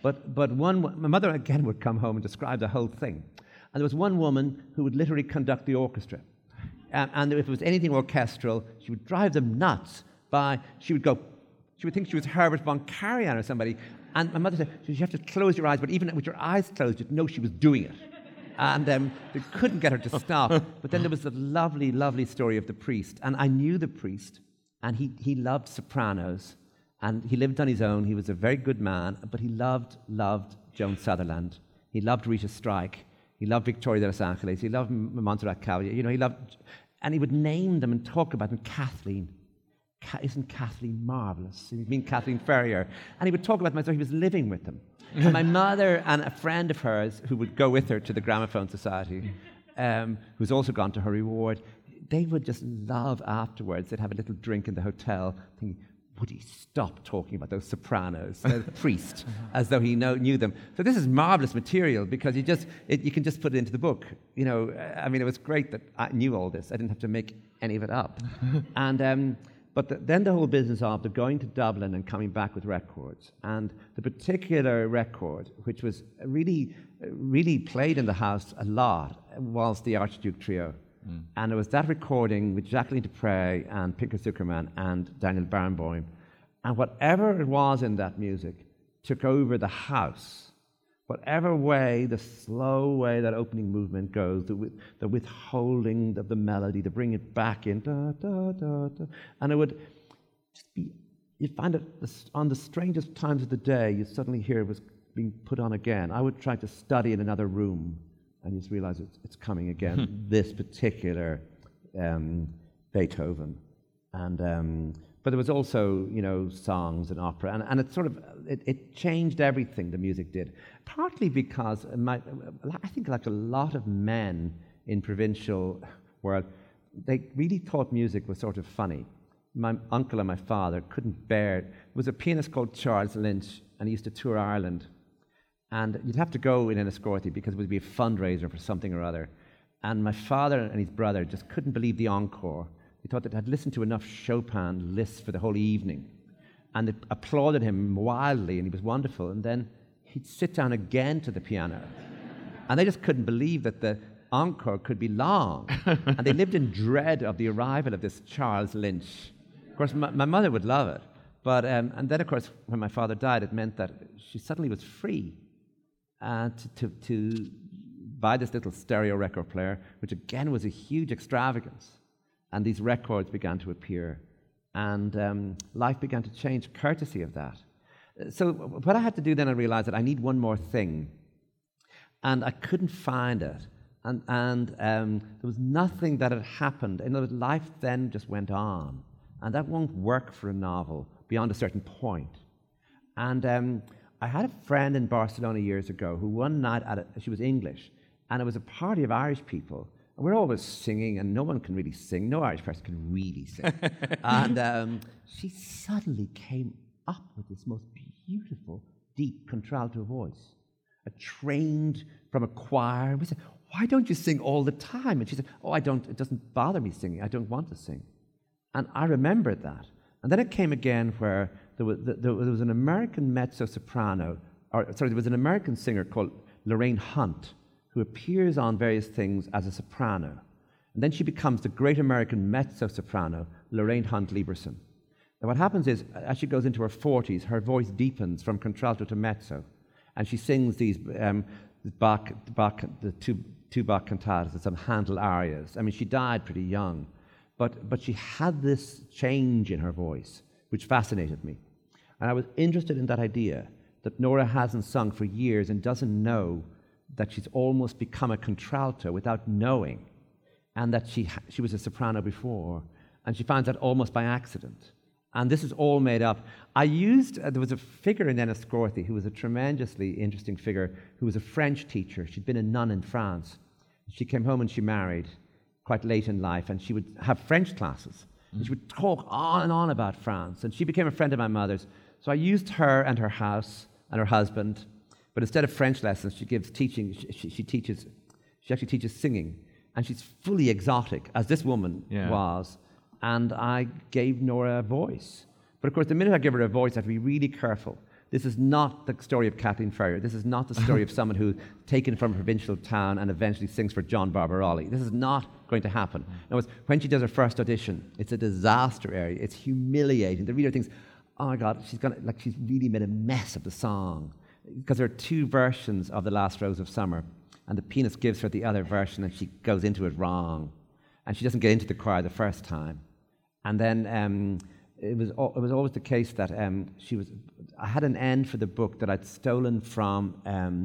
[SPEAKER 6] my mother again would come home and describe the whole thing. And there was one woman who would literally conduct the orchestra. And if it was anything orchestral, she would drive them nuts she would think she was Herbert von Karajan or somebody. And my mother said, you have to close your eyes, but even with your eyes closed, you'd know she was doing it. And they couldn't get her to stop. But then there was the lovely, lovely story of the priest. And I knew the priest, and he loved sopranos, and he lived on his own. He was a very good man, but he loved Joan Sutherland. He loved Rita Strike. He loved Victoria de los Angeles. He loved Montserrat Caballé. He loved... And he would name them and talk about them. Kathleen. Isn't Kathleen marvellous? You mean Kathleen Ferrier? And he would talk about them as though he was living with them. And my mother and a friend of hers who would go with her to the Gramophone Society, who's also gone to her reward, they would just love afterwards. They'd have a little drink in the hotel, thinking, would he stop talking about those sopranos, the priest, as though he knew them. So this is marvellous material because you can just put it into the book. It was great that I knew all this. I didn't have to make any of it up. And... then the whole business of the going to Dublin and coming back with records, and the particular record, which was really, really played in the house a lot, was the Archduke Trio. And it was that recording with Jacqueline Dupre and Pinker Zuckerman and Daniel Barenboim. And whatever it was in that music took over the house. Whatever way, the slow way that opening movement goes, the withholding of the melody, to bring it back in, da, da, da, da, and it would just be, you'd find it on the strangest times of the day, you'd suddenly hear it was being put on again. I would try to study in another room, and you just realize it's coming again, this particular Beethoven. And but there was also, songs and opera, and it sort of, it changed everything the music did. Partly because I think like a lot of men in provincial world, they really thought music was sort of funny. My uncle and my father couldn't bear it. There was a pianist called Charles Lynch, and he used to tour Ireland. And you'd have to go in Enniscorthy because it would be a fundraiser for something or other. And my father and his brother just couldn't believe the encore. They thought that I'd listened to enough Chopin lists for the whole evening. And they applauded him wildly, and he was wonderful. And then he'd sit down again to the piano. And they just couldn't believe that the encore could be long. And they lived in dread of the arrival of this Charles Lynch. Of course, my mother would love it. But and then, of course, when my father died, it meant that she suddenly was free to buy this little stereo record player, which again was a huge extravagance. And these records began to appear. And life began to change courtesy of that. So what I had to do then, I realized that I need one more thing. And I couldn't find it. And there was nothing that had happened. In other words, life then just went on. And that won't work for a novel beyond a certain point. And I had a friend in Barcelona years ago who one night, she was English, and it was a party of Irish people. And we're always singing, and no one can really sing. No Irish person can really sing. And she suddenly came up with this most beautiful, deep contralto voice, trained from a choir. We said, "Why don't you sing all the time?" And she said, "Oh, I don't. It doesn't bother me singing. I don't want to sing." And I remembered that. And then it came again where there was an American mezzo-soprano, there was an American singer called Lorraine Hunt, who appears on various things as a soprano. And then she becomes the great American mezzo-soprano, Lorraine Hunt Lieberson. Now what happens is, as she goes into her 40s, her voice deepens from contralto to mezzo, and she sings these the two Bach cantatas and some Handel arias. I mean, she died pretty young, but she had this change in her voice, which fascinated me. And I was interested in that idea, that Nora hasn't sung for years and doesn't know that she's almost become a contralto without knowing, and that she was a soprano before, and she finds that almost by accident. And this is all made up. There was a figure in Enniscorthy who was a tremendously interesting figure, who was a French teacher. She'd been a nun in France. She came home and she married quite late in life, and she would have French classes. And she would talk on and on about France, and she became a friend of my mother's. So I used her and her house and her husband, but instead of French lessons, she gives teaching. She actually teaches singing, and she's fully exotic, as this woman was. And I gave Nora a voice. But of course, the minute I give her a voice, I have to be really careful. This is not the story of Kathleen Ferrier. This is not the story of someone who's taken from a provincial town and eventually sings for John Barbaroli. This is not going to happen. In other words, when she does her first audition, it's a disaster area. It's humiliating. The reader thinks, "Oh my God, she's really made a mess of the song," because there are two versions of The Last Rose of Summer, and the pianist gives her the other version, and she goes into it wrong, and she doesn't get into the choir the first time. And then it was always the case that I had an end for the book that I'd stolen from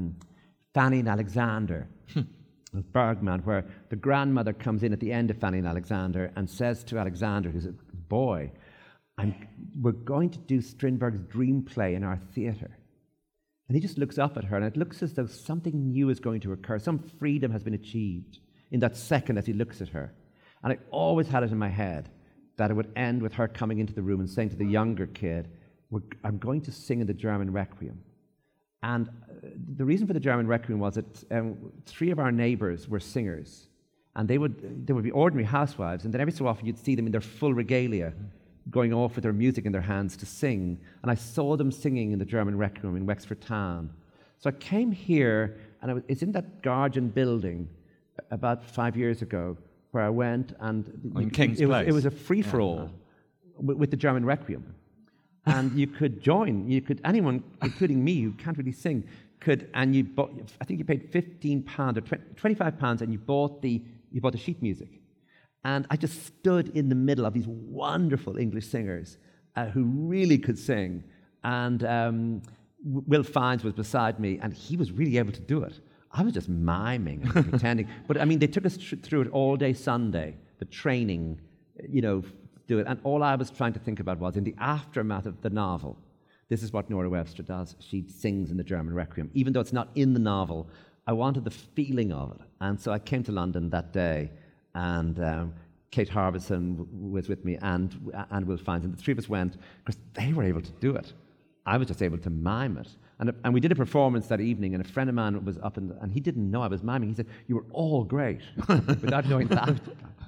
[SPEAKER 6] Fanny and Alexander of Bergman, where the grandmother comes in at the end of Fanny and Alexander and says to Alexander, who's a boy, "We're going to do Strindberg's Dream Play in our theatre." And he just looks up at her, and it looks as though something new is going to occur. Some freedom has been achieved in that second as he looks at her. And I always had it in my head that it would end with her coming into the room and saying to the younger kid, "I'm going to sing in the German Requiem." And the reason for the German Requiem was that three of our neighbours were singers, and they would be ordinary housewives, and then every so often you'd see them in their full regalia, going off with their music in their hands to sing. And I saw them singing in the German Requiem in Wexford Town. So I came here, and it's in that Guardian building about 5 years ago, where I went, and it was a free-for-all with the German Requiem. And you could join. Anyone, including me, who can't really sing, and you bought, I think you paid £15 or £25, and you bought the sheet music. And I just stood in the middle of these wonderful English singers who really could sing. And Will Fiennes was beside me, and he was really able to do it. I was just miming and pretending. But I mean, they took us through it all day Sunday, the training, do it. And all I was trying to think about was, in the aftermath of the novel, this is what Nora Webster does. She sings in the German Requiem. Even though it's not in the novel, I wanted the feeling of it. And so I came to London that day, and Kate Harbison was with me, and Will Fiennes, and the three of us went, because they were able to do it. I was just able to mime it. And we did a performance that evening, and a friend of mine was up, and he didn't know I was miming. He said, "You were all great," without knowing that.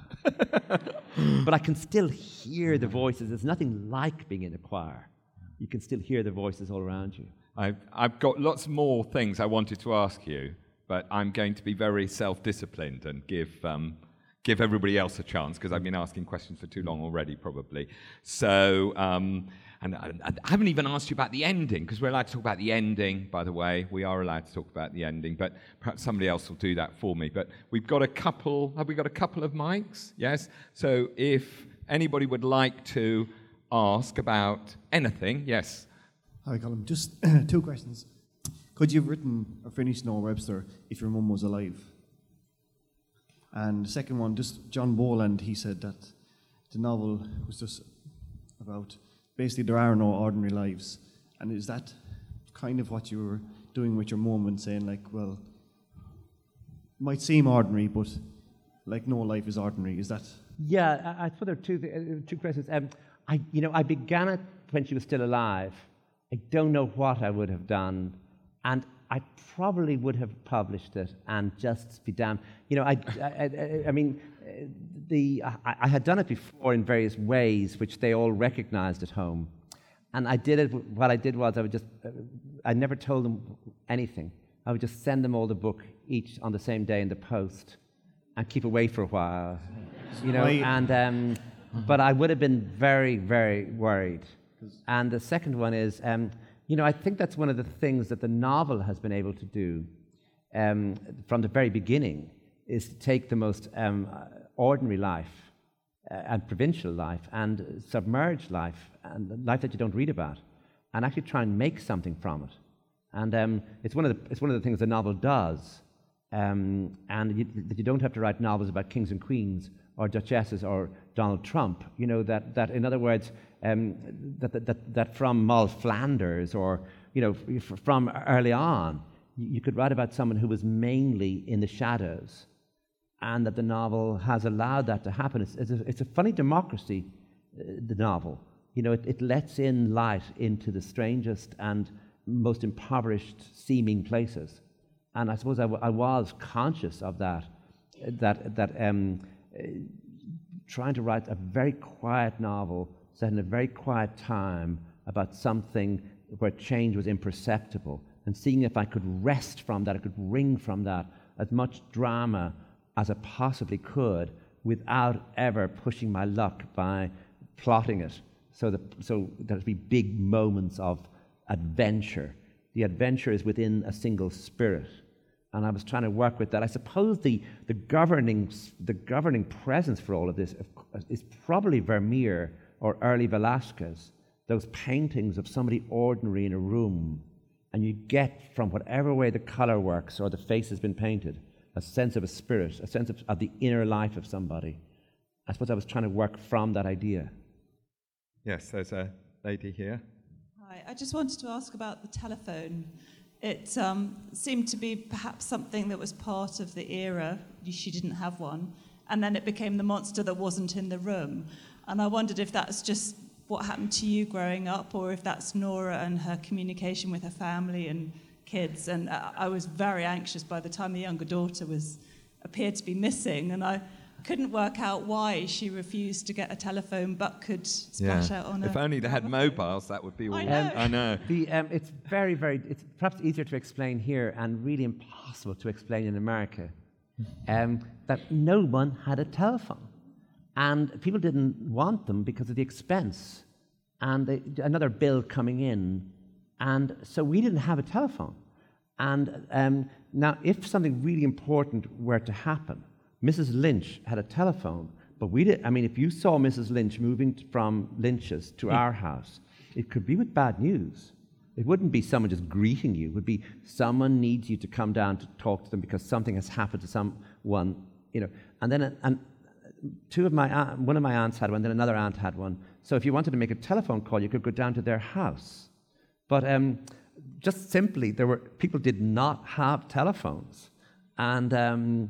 [SPEAKER 6] But I can still hear the voices. There's nothing like being in a choir. You can still hear the voices all around you.
[SPEAKER 1] I've got lots more things I wanted to ask you, but I'm going to be very self-disciplined and give everybody else a chance, because I've been asking questions for too long already, probably. So, and I haven't even asked you about the ending, because we're allowed to talk about the ending, by the way. We are allowed to talk about the ending, but perhaps somebody else will do that for me. But we've got have we got a couple of mics? Yes? So if anybody would like to ask about anything, yes.
[SPEAKER 7] Hi, Colin. Just two questions. Could you have written or finished Nora Webster if your mum was alive? And the second one, just John Boland, he said that the novel was just about, basically there are no ordinary lives. And is that kind of what you were doing with your mum, and saying like, well, it might seem ordinary, but like no life is ordinary? Is that?
[SPEAKER 6] Yeah, I thought there are two questions. I began it when she was still alive. I don't know what I would have done, and I probably would have published it and just be damned. I mean, I had done it before in various ways, which they all recognized at home, and I did it. What I did was I never told them anything. I would just send them all the book each on the same day in the post, and keep away for a while, But I would have been very, very worried. And the second one is, I think that's one of the things that the novel has been able to do from the very beginning, is to take the most ordinary life and provincial life and submerged life and life that you don't read about, and actually try and make something from it. And it's one of the things the novel does. And you don't have to write novels about kings and queens or duchesses or Donald Trump. That in other words, that from Moll Flanders or from early on, you could write about someone who was mainly in the shadows, and that the novel has allowed that to happen. It's a funny democracy, the novel. It lets in light into the strangest and most impoverished seeming places. And I suppose I was conscious of that trying to write a very quiet novel set in a very quiet time about something where change was imperceptible, and seeing if I could wrest from that, I could wring from that as much drama as I possibly could without ever pushing my luck by plotting it so there'd be big moments of adventure. The adventure is within a single spirit. And I was trying to work with that. I suppose the governing presence for all of this is probably Vermeer or early Velázquez, those paintings of somebody ordinary in a room, and you get, from whatever way the color works or the face has been painted, a sense of a spirit, a sense of the inner life of somebody. I suppose I was trying to work from that idea.
[SPEAKER 1] Yes, there's a lady here.
[SPEAKER 8] Hi, I just wanted to ask about the telephone. It seemed to be perhaps something that was part of the era. She didn't have one. And then it became the monster that wasn't in the room. And I wondered if that's just what happened to you growing up, or if that's Nora and her communication with her family and kids. And I was very anxious by the time the younger daughter appeared to be missing. And I couldn't work out why she refused to get a telephone but could splash out on her.
[SPEAKER 1] If only they had mobiles, that would be all.
[SPEAKER 8] I know.
[SPEAKER 6] It's very, very, it's perhaps easier to explain here and really impossible to explain in America, that no one had a telephone. And people didn't want them because of the expense and another bill coming in. And so we didn't have a telephone. And now, if something really important were to happen, Mrs. Lynch had a telephone, but we did. I mean, if you saw Mrs. Lynch moving from Lynch's to our house, it could be with bad news. It wouldn't be someone just greeting you. It would be someone needs you to come down to talk to them because something has happened to someone, you know. And then one of my aunts had one, then another aunt had one. So if you wanted to make a telephone call, you could go down to their house. But just simply, people did not have telephones, and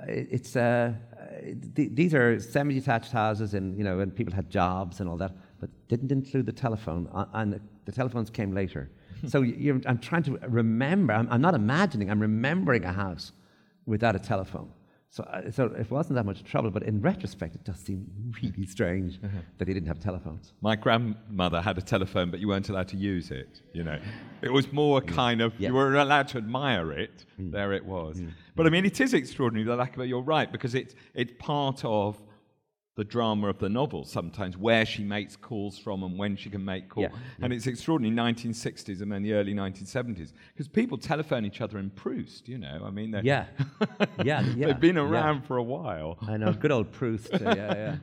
[SPEAKER 6] these are semi-detached houses, and people had jobs and all that, but didn't include the telephone, and the telephones came later. So I'm trying to remember. I'm not imagining. I'm remembering a house without a telephone. So it wasn't that much trouble, but in retrospect, it does seem really strange that he didn't have telephones.
[SPEAKER 1] My grandmother had a telephone, but you weren't allowed to use it, you know. It was more kind of, you were allowed to admire it. There it was. But I mean, it is extraordinary, the lack of it, you're right, because it's part of the drama of the novel sometimes, where she makes calls from and when she can make calls. And it's extraordinary, 1960s and then the early 1970s, because people telephone each other in Proust, you know. I mean, they've been around for a while.
[SPEAKER 6] I know, good old Proust. Yeah.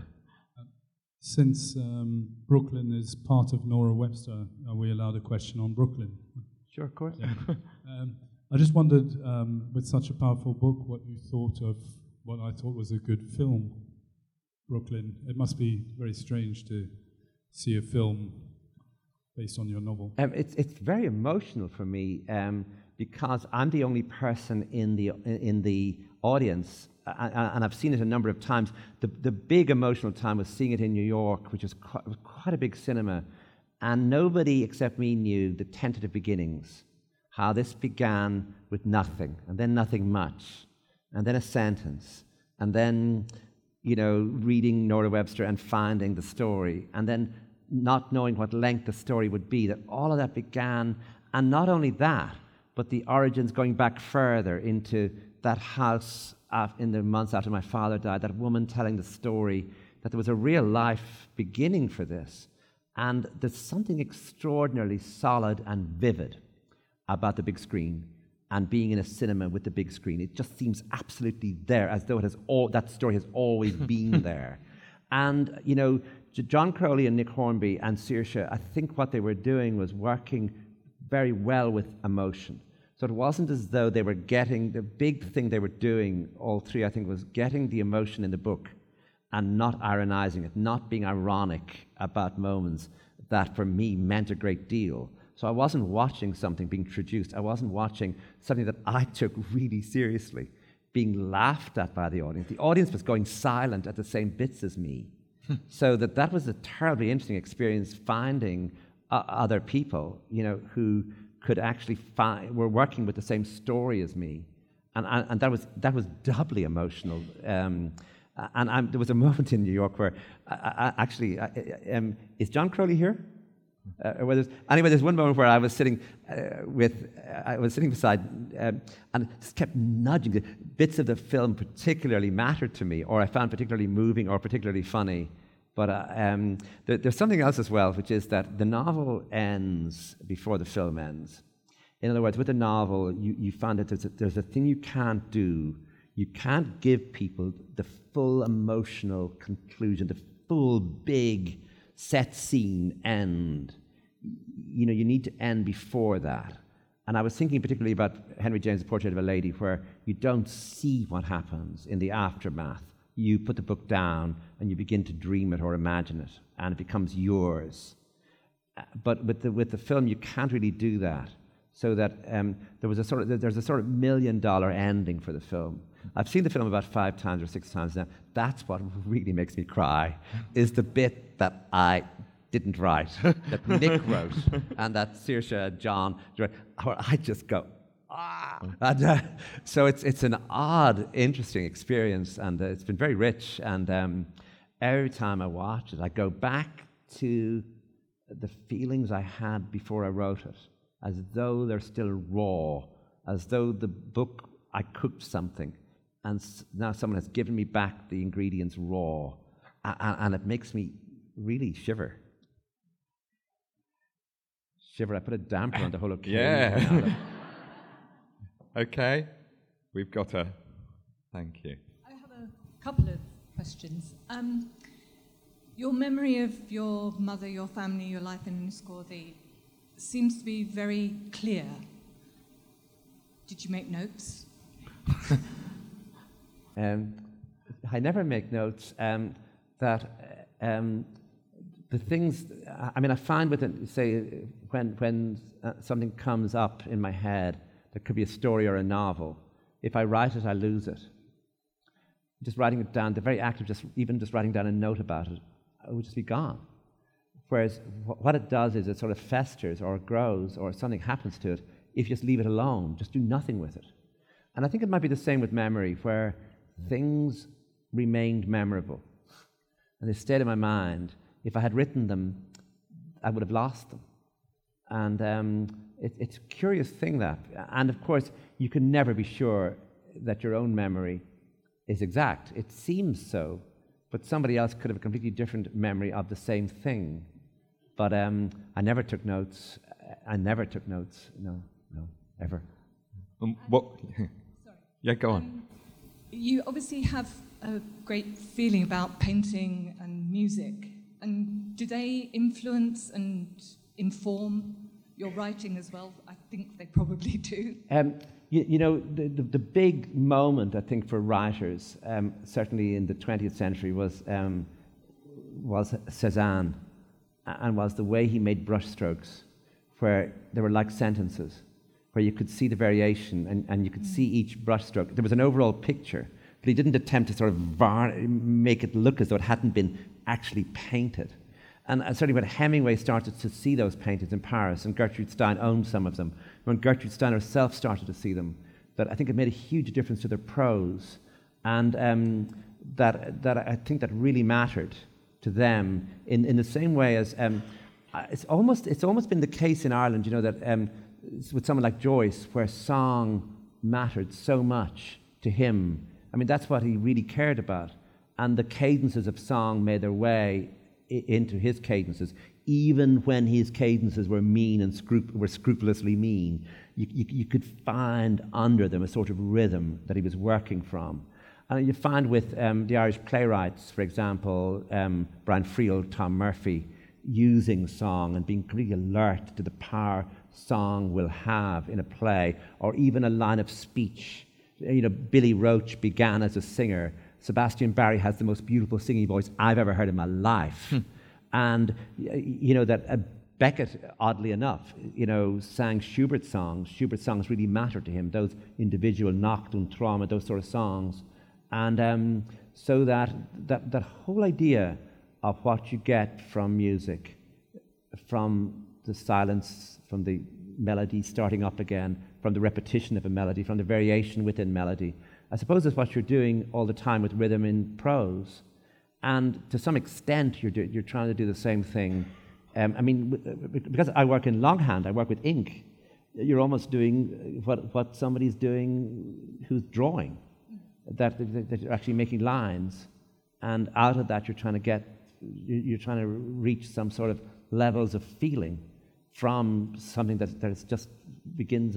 [SPEAKER 9] Since Brooklyn is part of Nora Webster, are we allowed a question on Brooklyn?
[SPEAKER 6] Sure, of course.
[SPEAKER 9] Yeah. I just wondered, with such a powerful book, what you thought of what I thought was a good film, Brooklyn. It must be very strange to see a film based on your novel.
[SPEAKER 6] It's very emotional for me because I'm the only person in the audience, and I've seen it a number of times. The big emotional time was seeing it in New York, which was quite a big cinema, and nobody except me knew the tentative beginnings, how this began with nothing, and then nothing much, and then a sentence, and then reading Nora Webster and finding the story, and then not knowing what length the story would be, that all of that began, and not only that, but the origins going back further into that house in the months after my father died, that woman telling the story, that there was a real life beginning for this. And there's something extraordinarily solid and vivid about the big screen and being in a cinema with the big screen. It just seems absolutely there, as though that story has always been there. And, John Crowley and Nick Hornby and Saoirse, I think what they were doing was working very well with emotion. So it wasn't as though they were getting, the big thing they were doing, all three, I think, was getting the emotion in the book and not ironizing it, not being ironic about moments that, for me, meant a great deal. So I wasn't watching something being traduced. I wasn't watching something that I took really seriously, being laughed at by the audience. The audience was going silent at the same bits as me. So that was a terribly interesting experience, finding other people, who could actually were working with the same story as me, and that was doubly emotional. There was a moment in New York where is John Crowley here? There's one moment where I was sitting beside, and just kept nudging. Bits of the film particularly mattered to me, or I found particularly moving or particularly funny. But there's something else as well, which is that the novel ends before the film ends. In other words, with the novel, you find that there's a thing you can't do. You can't give people the full emotional conclusion, the full big set scene end. You need to end before that. And I was thinking particularly about Henry James' Portrait of a Lady, where you don't see what happens in the aftermath. You put the book down and you begin to dream it or imagine it, and it becomes yours. But with the film, you can't really do that. So that there's a sort of $1 million ending for the film. I've seen the film about 5 times or 6 times now. That's what really makes me cry, is the bit that I didn't write, that Nick wrote, and that Saoirse John wrote, where I just go, ah! And, so it's an odd, interesting experience, and it's been very rich. And every time I watch it, I go back to the feelings I had before I wrote it, as though they're still raw, as though the book, I cooked something, and now someone has given me back the ingredients raw, and it makes me really shiver. I put a damper on the whole occasion.
[SPEAKER 1] Yeah. Okay. We've got a... Thank you.
[SPEAKER 10] I have a couple of questions. Your memory of your mother, your family, your life in Enniscorthy seems to be very clear. Did you make notes?
[SPEAKER 6] I never make notes. The things, I mean, I find with it, say, when something comes up in my head, there could be a story or a novel. If I write it, I lose it. Just writing it down, the very act of even just writing down a note about it, it would just be gone. Whereas what it does is it sort of festers or grows or something happens to it if you just leave it alone, just do nothing with it. And I think it might be the same with memory, where things remained memorable. And they stayed in my mind. If I had written them, I would have lost them. And it's a curious thing, that. And of course, you can never be sure that your own memory is exact. It seems so, but somebody else could have a completely different memory of the same thing. But I never took notes. No, ever.
[SPEAKER 1] What?
[SPEAKER 10] Sorry.
[SPEAKER 1] Yeah, go on.
[SPEAKER 10] You obviously have a great feeling about painting and music. And do they influence and inform your writing as well? I think they probably do.
[SPEAKER 6] You know, the big moment, I think, for writers, certainly in the 20th century, was Cézanne, and was the way he made brushstrokes, where they were like sentences, where you could see the variation and you could see each brushstroke. There was an overall picture, but he didn't attempt to sort of make it look as though it hadn't been actually painted. And certainly when Hemingway started to see those paintings in Paris, and Gertrude Stein owned some of them, when Gertrude Stein herself started to see them, that I think it made a huge difference to their prose, and that I think that really mattered to them in the same way as it's almost been the case in Ireland, you know, that with someone like Joyce, where song mattered so much to him. I mean, that's what he really cared about, and the cadences of song made their way into his cadences, even when his cadences were mean and were scrupulously mean. You could find under them a sort of rhythm that he was working from. And you find with the Irish playwrights, for example, Brian Friel, Tom Murphy, using song and being completely alert to the power song will have in a play, or even a line of speech. You know, Billy Roach began as a singer. Sebastian Barry has the most beautiful singing voice I've ever heard in my life. And, you know, that Beckett, oddly enough, you know, sang Schubert songs. Schubert songs really mattered to him, those individual Nacht und Trauma, those sort of songs. And so that whole idea of what you get from music, from the silence, from the melody starting up again, from the repetition of a melody, from the variation within melody, I suppose is what you're doing all the time with rhythm in prose. And to some extent, you're trying to do the same thing. I mean, because I work in longhand, I work with ink, you're almost doing what somebody's doing who's drawing, that you're actually making lines. And out of that, you're trying to reach some sort of levels of feeling from something that just begins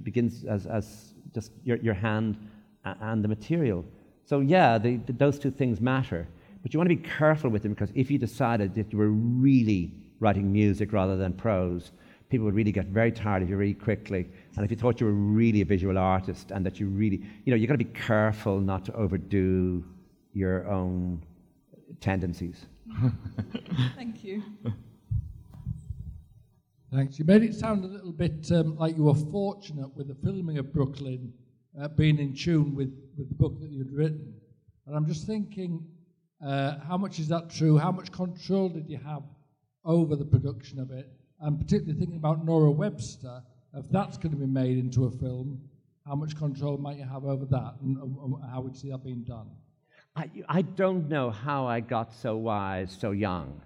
[SPEAKER 6] as just your hand and the material. So yeah, those two things matter. But you want to be careful with them, because if you decided that you were really writing music rather than prose, people would really get very tired of you really quickly. And if you thought you were really a visual artist and that you really, you know, you've got to be careful not to overdo your own tendencies.
[SPEAKER 10] Thank you.
[SPEAKER 11] Thanks. You made it sound a little bit like you were fortunate with the filming of Brooklyn being in tune with the book that you'd written. And I'm just thinking, how much is that true? How much control did you have over the production of it? And particularly thinking about Nora Webster, if that's going to be made into a film, how much control might you have over that, and how would you see that being done?
[SPEAKER 6] I don't know how I got so wise so young.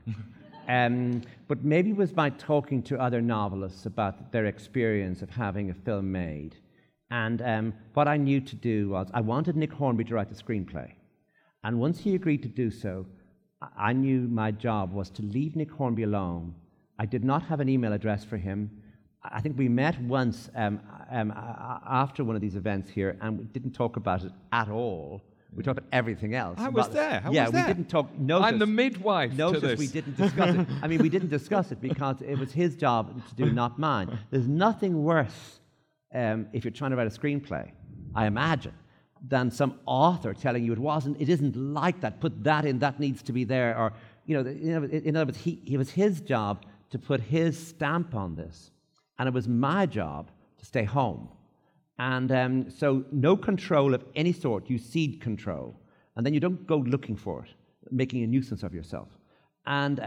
[SPEAKER 6] But maybe it was by talking to other novelists about their experience of having a film made. And what I knew to do was, I wanted Nick Hornby to write the screenplay. And once he agreed to do so, I knew my job was to leave Nick Hornby alone. I did not have an email address for him. I think we met once after one of these events here, and we didn't talk about it at all. We talked about everything else.
[SPEAKER 1] I was there.
[SPEAKER 6] We didn't talk. Notice,
[SPEAKER 1] I'm the midwife to this.
[SPEAKER 6] We didn't discuss it. I mean, we didn't discuss it because it was his job to do, not mine. There's nothing worse if you're trying to write a screenplay, I imagine, than some author telling you it isn't like that. Put that in. That needs to be there. Or in other words, it was his job to put his stamp on this, and it was my job to stay home. And so no control of any sort. You cede control. And then you don't go looking for it, making a nuisance of yourself. And,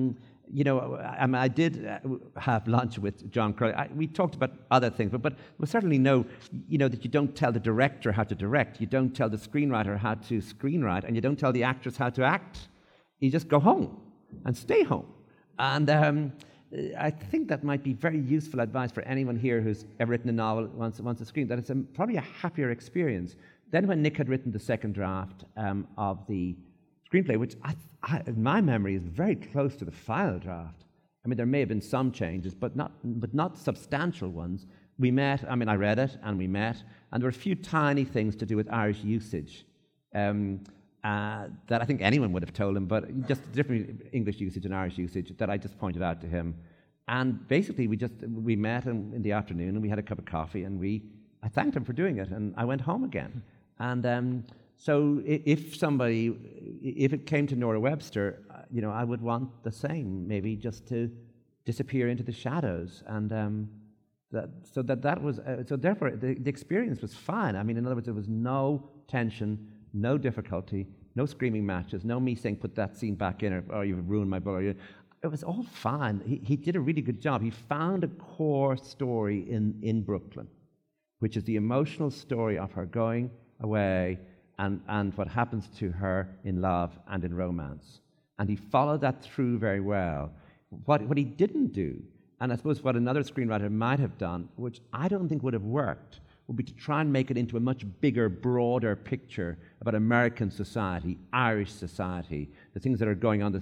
[SPEAKER 6] I did have lunch with John Crowley. We talked about other things, but we certainly know, that you don't tell the director how to direct. You don't tell the screenwriter how to screenwrite. And you don't tell the actress how to act. You just go home and stay home. And I think that might be very useful advice for anyone here who's ever written a novel, wants a screen, that it's probably a happier experience. Then when Nick had written the second draft of the screenplay, which in my memory is very close to the final draft. I mean, there may have been some changes, but not substantial ones. We met, I read it, and we met, and there were a few tiny things to do with Irish usage that I think anyone would have told him, but just different English usage and Irish usage that I just pointed out to him. And basically, we met in the afternoon, and we had a cup of coffee, and I thanked him for doing it, and I went home again. And so if it came to Nora Webster, I would want the same, maybe just to disappear into the shadows. And therefore, the experience was fine. I mean, in other words, there was no tension, no difficulty, no screaming matches, no me saying, put that scene back in, or you've ruined my book. It was all fine. He did a really good job. He found a core story in Brooklyn, which is the emotional story of her going away and what happens to her in love and in romance. And he followed that through very well. What he didn't do, and I suppose what another screenwriter might have done, which I don't think would have worked, would be to try and make it into a much bigger, broader picture about American society, Irish society, the things that are going on,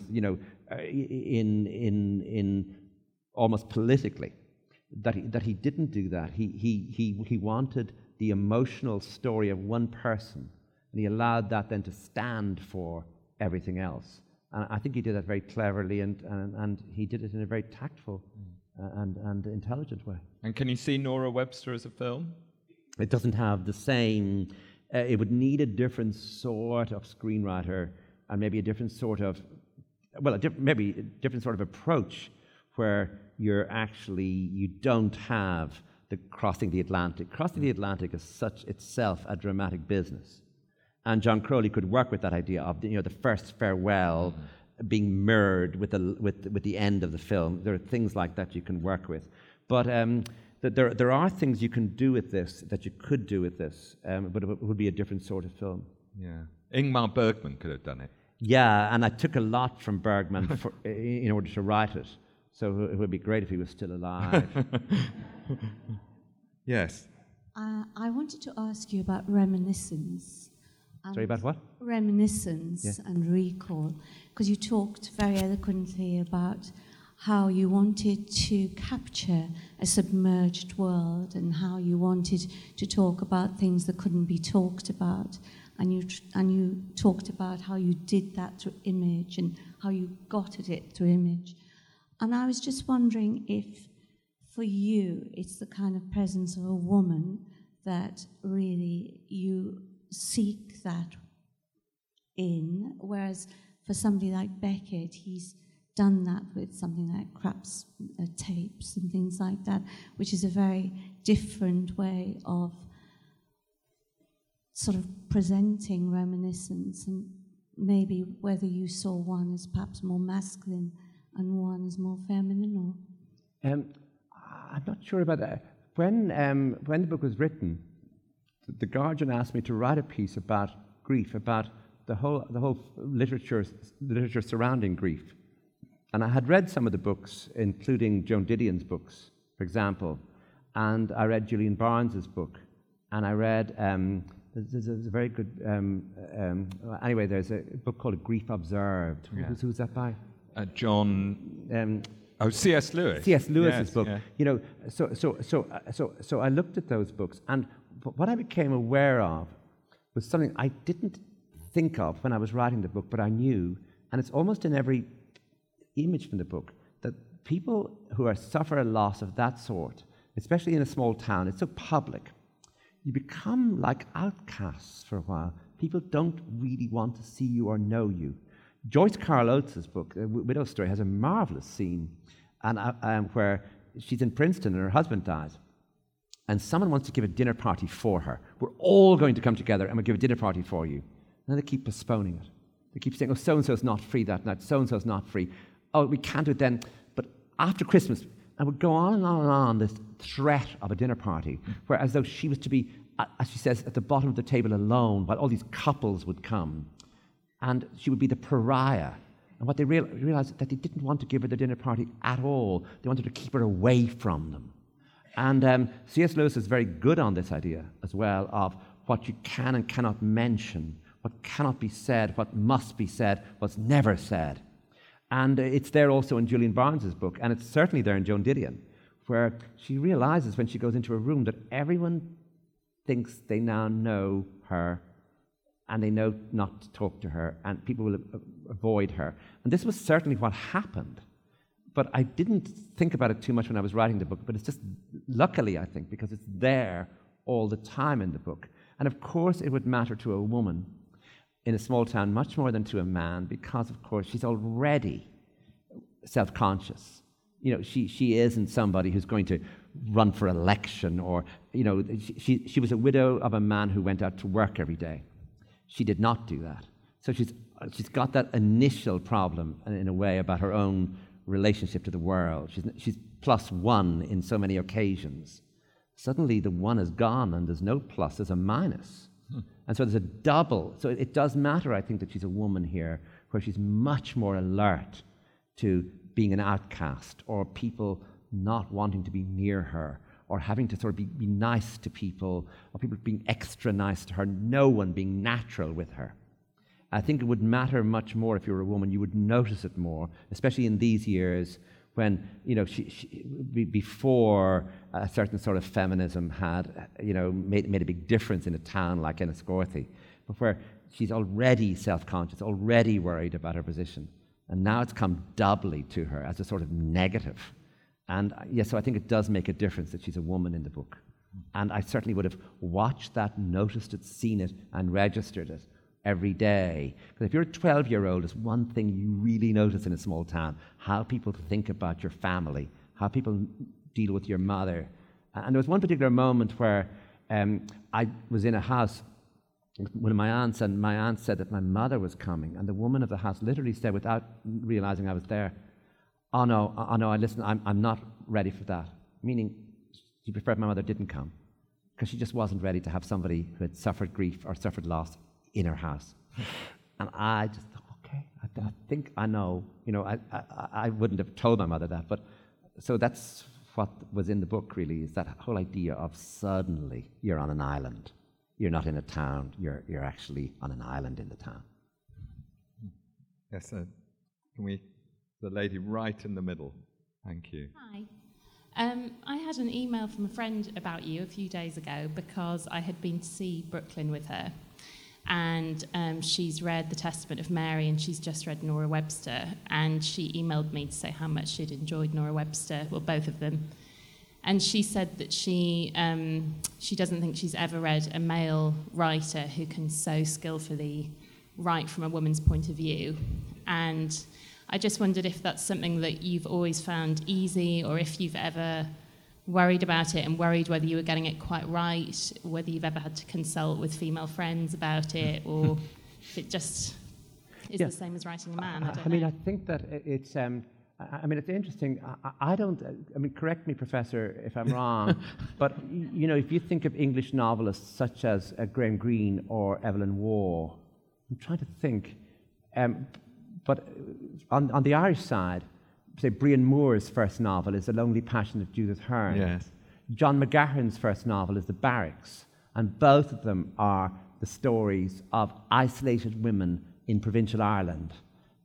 [SPEAKER 6] in almost politically. That he didn't do that. He wanted the emotional story of one person, and he allowed that then to stand for everything else. And I think he did that very cleverly, and he did it in a very tactful and intelligent way.
[SPEAKER 1] And can you see Nora Webster as a film?
[SPEAKER 6] It doesn't have the same. It would need a different sort of screenwriter, and maybe a different sort of, maybe a different sort of approach, where you don't have the crossing the Atlantic. Crossing the Atlantic is such itself a dramatic business, and John Crowley could work with that idea of the first farewell being mirrored with the end of the film. There are things like that you can work with, but. There are things you can do with this, that you could do with this, but it would be a different sort of film.
[SPEAKER 1] Yeah. Ingmar Bergman could have done it.
[SPEAKER 6] Yeah, and I took a lot from Bergman in order to write it. So it would be great if he was still alive.
[SPEAKER 1] Yes.
[SPEAKER 12] I wanted to ask you about reminiscence.
[SPEAKER 6] Sorry, about what?
[SPEAKER 12] Reminiscence and recall. Because you talked very eloquently about how you wanted to capture a submerged world and how you wanted to talk about things that couldn't be talked about. And you talked about how you did that through image and how you got at it through image. And I was just wondering if, for you, it's the kind of presence of a woman that really you seek that in, whereas for somebody like Beckett, he's done that with something like Krapp's tapes and things like that, which is a very different way of sort of presenting reminiscence, and maybe whether you saw one as perhaps more masculine and one as more feminine, or?
[SPEAKER 6] I'm not sure about that. When the book was written, the Guardian asked me to write a piece about grief, about the whole literature surrounding grief. And I had read some of the books, including Joan Didion's books, for example, and I read Julian Barnes's book, and I read, there's a very good, anyway, there's a book called Grief Observed.
[SPEAKER 1] Yeah.
[SPEAKER 6] Who's that by?
[SPEAKER 1] John, Oh, C.S. Lewis.
[SPEAKER 6] C.S. Lewis's
[SPEAKER 1] Yes,
[SPEAKER 6] book.
[SPEAKER 1] yeah.
[SPEAKER 6] You know, so I looked at those books, and what I became aware of was something I didn't think of when I was writing the book, but I knew, and it's almost in every image from the book, that people who suffer a loss of that sort, especially in a small town, it's so public, you become like outcasts for a while. People don't really want to see you or know you. Joyce Carol Oates' book, Widow's Story, has a marvelous scene where she's in Princeton and her husband dies. And someone wants to give a dinner party for her. We're all going to come together and we'll give a dinner party for you. And they keep postponing it. They keep saying, oh, so-and-so's not free that night, so-and-so's not free. Oh, we can't do it then, but after Christmas. And would go on and on and on, this threat of a dinner party, where as though she was to be, as she says, at the bottom of the table alone, while all these couples would come. And she would be the pariah. And what they realized that they didn't want to give her the dinner party at all. They wanted to keep her away from them. And C.S. Lewis is very good on this idea as well of what you can and cannot mention, what cannot be said, what must be said, what's never said. And it's there also in Julian Barnes's book, and it's certainly there in Joan Didion, where she realizes when she goes into a room that everyone thinks they now know her, and they know not to talk to her, and people will avoid her. And this was certainly what happened. But I didn't think about it too much when I was writing the book, but it's just, luckily, I think, because it's there all the time in the book. And of course, it would matter to a woman in a small town much more than to a man, because, of course, she's already self-conscious. You know, she isn't somebody who's going to run for election, or, you know, she was a widow of a man who went out to work every day. She did not do that. So she's got that initial problem, in a way, about her own relationship to the world. She's plus one in so many occasions. Suddenly the one is gone and there's no plus, there's a minus. And so there's a double. So it does matter, I think, that she's a woman here, where she's much more alert to being an outcast, or people not wanting to be near her, or having to sort of be nice to people, or people being extra nice to her, no one being natural with her. I think it would matter much more if you were a woman. You would notice it more, especially in these years when, you know, before a certain sort of feminism had, you know, made a big difference in a town like Enniscorthy, but where she's already self-conscious, already worried about her position. And now it's come doubly to her as a sort of negative. And yes, so I think it does make a difference that she's a woman in the book. And I certainly would have watched that, noticed it, seen it, and registered it every day. Because if you're a 12-year-old, it's one thing you really notice in a small town, how people think about your family, how people deal with your mother. And there was one particular moment where I was in a house with one of my aunts, and my aunt said that my mother was coming, and the woman of the house literally said, without realizing I was there, oh no, listen, I'm not ready for that. Meaning, she preferred my mother didn't come, because she just wasn't ready to have somebody who had suffered grief or suffered loss in her house. And I just thought, okay, I think I know. You know, I wouldn't have told my mother that, but so that's what was in the book, really, is that whole idea of suddenly you're on an island. You're not in a town, you're actually on an island in the town.
[SPEAKER 1] Yes, can we, the lady right in the middle. Thank you.
[SPEAKER 13] Hi. I had an email from a friend about you a few days ago because I had been to see Brooklyn with her. And she's read The Testament of Mary, and she's just read Nora Webster. And she emailed me to say how much she'd enjoyed Nora Webster, well, both of them. And she said that she doesn't think she's ever read a male writer who can so skillfully write from a woman's point of view. And I just wondered if that's something that you've always found easy, or if you've ever worried about it and worried whether you were getting it quite right, whether you've ever had to consult with female friends about it, or if it just is the same as writing a man. I
[SPEAKER 6] mean, I think that it's... I mean, it's interesting. I mean, correct me, Professor, if I'm wrong, but, you know, if you think of English novelists such as Graham Greene or Evelyn Waugh, I'm trying to think, but on the Irish side, say, Brian Moore's first novel is The Lonely Passion of Judith Hearn.
[SPEAKER 1] Yes.
[SPEAKER 6] John McGahern's first novel is The Barracks, and both of them are the stories of isolated women in provincial Ireland.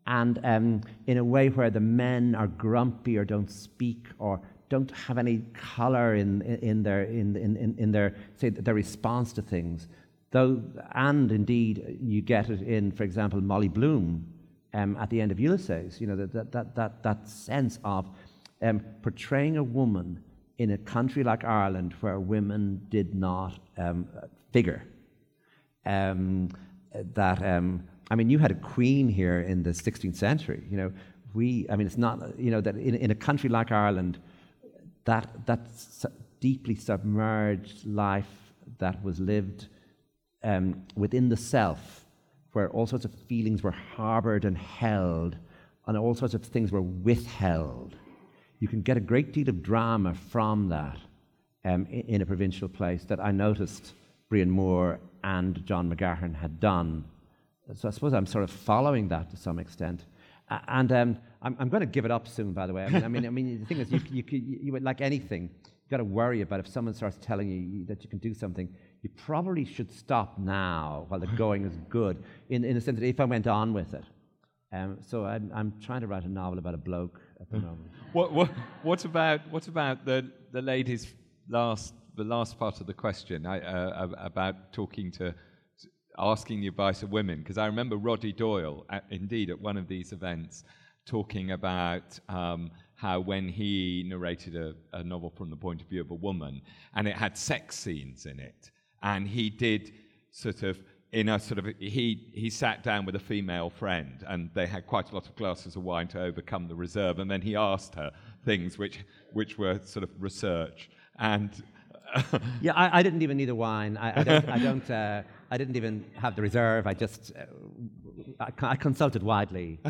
[SPEAKER 6] and in a way where the men are grumpy or don't speak or don't have any colour in their say their response to things. Though, and indeed, you get it in, for example, Molly Bloom at the end of Ulysses. You know, that sense of portraying a woman in a country like Ireland where women did not figure. I mean, you had a queen here in the 16th century. You know, it's not, you know, that in a country like Ireland, that deeply submerged life that was lived within the self, where all sorts of feelings were harboured and held, and all sorts of things were withheld. You can get a great deal of drama from that in a provincial place that I noticed Brian Moore and John McGahern had done. So I suppose I'm sort of following that to some extent. And I'm going to give it up soon, by the way. I mean, the thing is, you like anything, you've got to worry about if someone starts telling you that you can do something. You probably should stop now while the going is good, in the sense that if I went on with it. So I'm trying to write a novel about a bloke at the moment.
[SPEAKER 1] What about the lady's the last part of the question about asking the advice of women? Because I remember Roddy Doyle, indeed, at one of these events, talking about how when he narrated a novel from the point of view of a woman, and it had sex scenes in it, and he did he sat down with a female friend, and they had quite a lot of glasses of wine to overcome the reserve, and then he asked her things which were sort of research. And
[SPEAKER 6] yeah, I didn't even need the wine. I didn't even have the reserve. I just I consulted widely.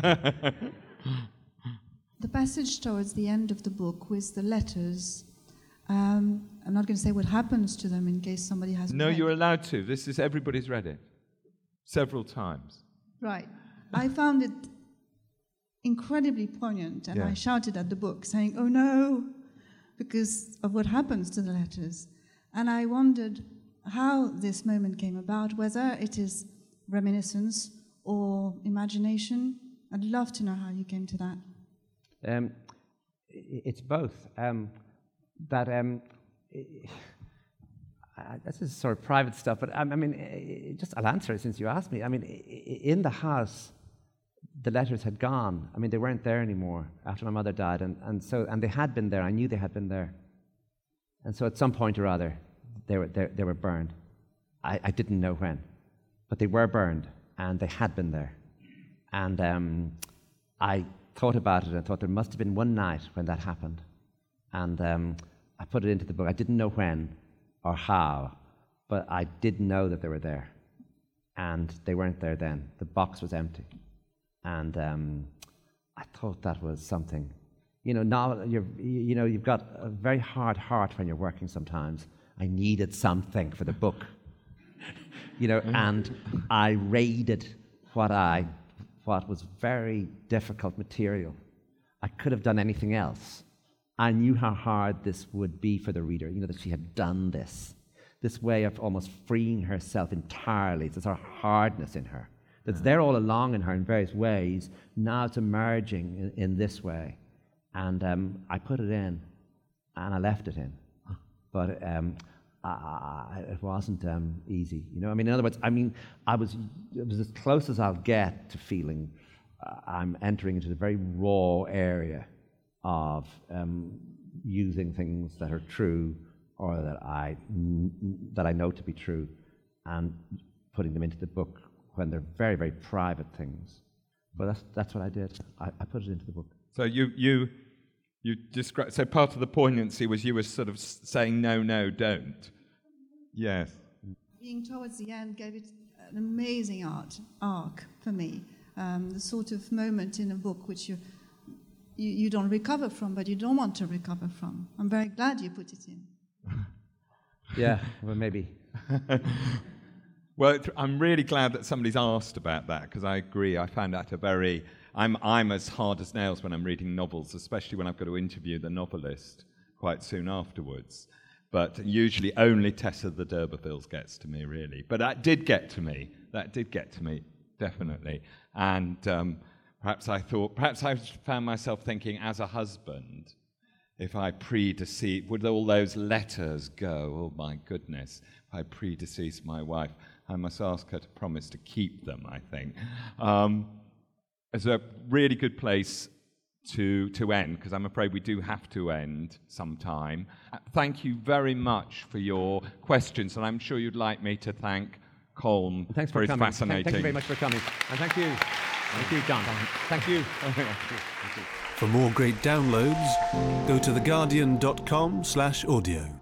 [SPEAKER 14] The passage towards the end of the book with the letters. I'm not going to say what happens to them in case somebody hasn't
[SPEAKER 1] No,
[SPEAKER 14] read.
[SPEAKER 1] you're allowed to. Everybody's read it several times.
[SPEAKER 14] Right. I found it incredibly poignant, and I shouted at the book saying, "Oh no," because of what happens to the letters. And I wondered how this moment came about, whether it is reminiscence or imagination. I'd love to know how you came to that.
[SPEAKER 6] It's both. This is sort of private stuff, but I'll answer it since you asked me. I mean, in the house, the letters had gone. I mean, they weren't there anymore after my mother died, and they had been there. I knew they had been there, and so at some point or other, they were burned. I didn't know when, but they were burned, and they had been there, and I thought about it and thought there must have been one night when that happened, and I put it into the book. I didn't know when or how, but I did know that they were there, and they weren't there then. The box was empty, and I thought that was something. You know, you've got a very hard heart when you're working sometimes. I needed something for the book, and I raided what was very difficult material. I could have done anything else. I knew how hard this would be for the reader, that she had done this way of almost freeing herself entirely. There's a hardness in her that's there all along in her in various ways. Now it's emerging in this way. And I put it in, and I left it in. But it wasn't easy. In other words, it was as close as I'll get to feeling I'm entering into the very raw area of using things that are true or that I know to be true, and putting them into the book when they're very, very private things. But that's what I did. I put it into the book.
[SPEAKER 1] So you described. So part of the poignancy was you were sort of saying no, don't. Yes.
[SPEAKER 14] Being towards the end gave it an amazing arc for me. The sort of moment in a book which you don't recover from, but you don't want to recover from. I'm very glad you put it in.
[SPEAKER 6] Yeah, well, maybe.
[SPEAKER 1] Well, I'm really glad that somebody's asked about that, because I agree. I found that I'm as hard as nails when I'm reading novels, especially when I've got to interview the novelist quite soon afterwards. But usually only Tessa the D'Urbervilles gets to me, really. But that did get to me. Definitely. And perhaps I found myself thinking, as a husband, if I predeceased, would all those letters go? Oh my goodness, if I predeceased my wife, I must ask her to promise to keep them, I think. It's a really good place to end, because I'm afraid we do have to end sometime. Thank you very much for your questions, and I'm sure you'd like me to thank Colm for his fascinating...
[SPEAKER 6] Thank you very much for coming. And thank you. Thank you, John. Thank you.
[SPEAKER 15] For more great downloads, go to theguardian.com/audio.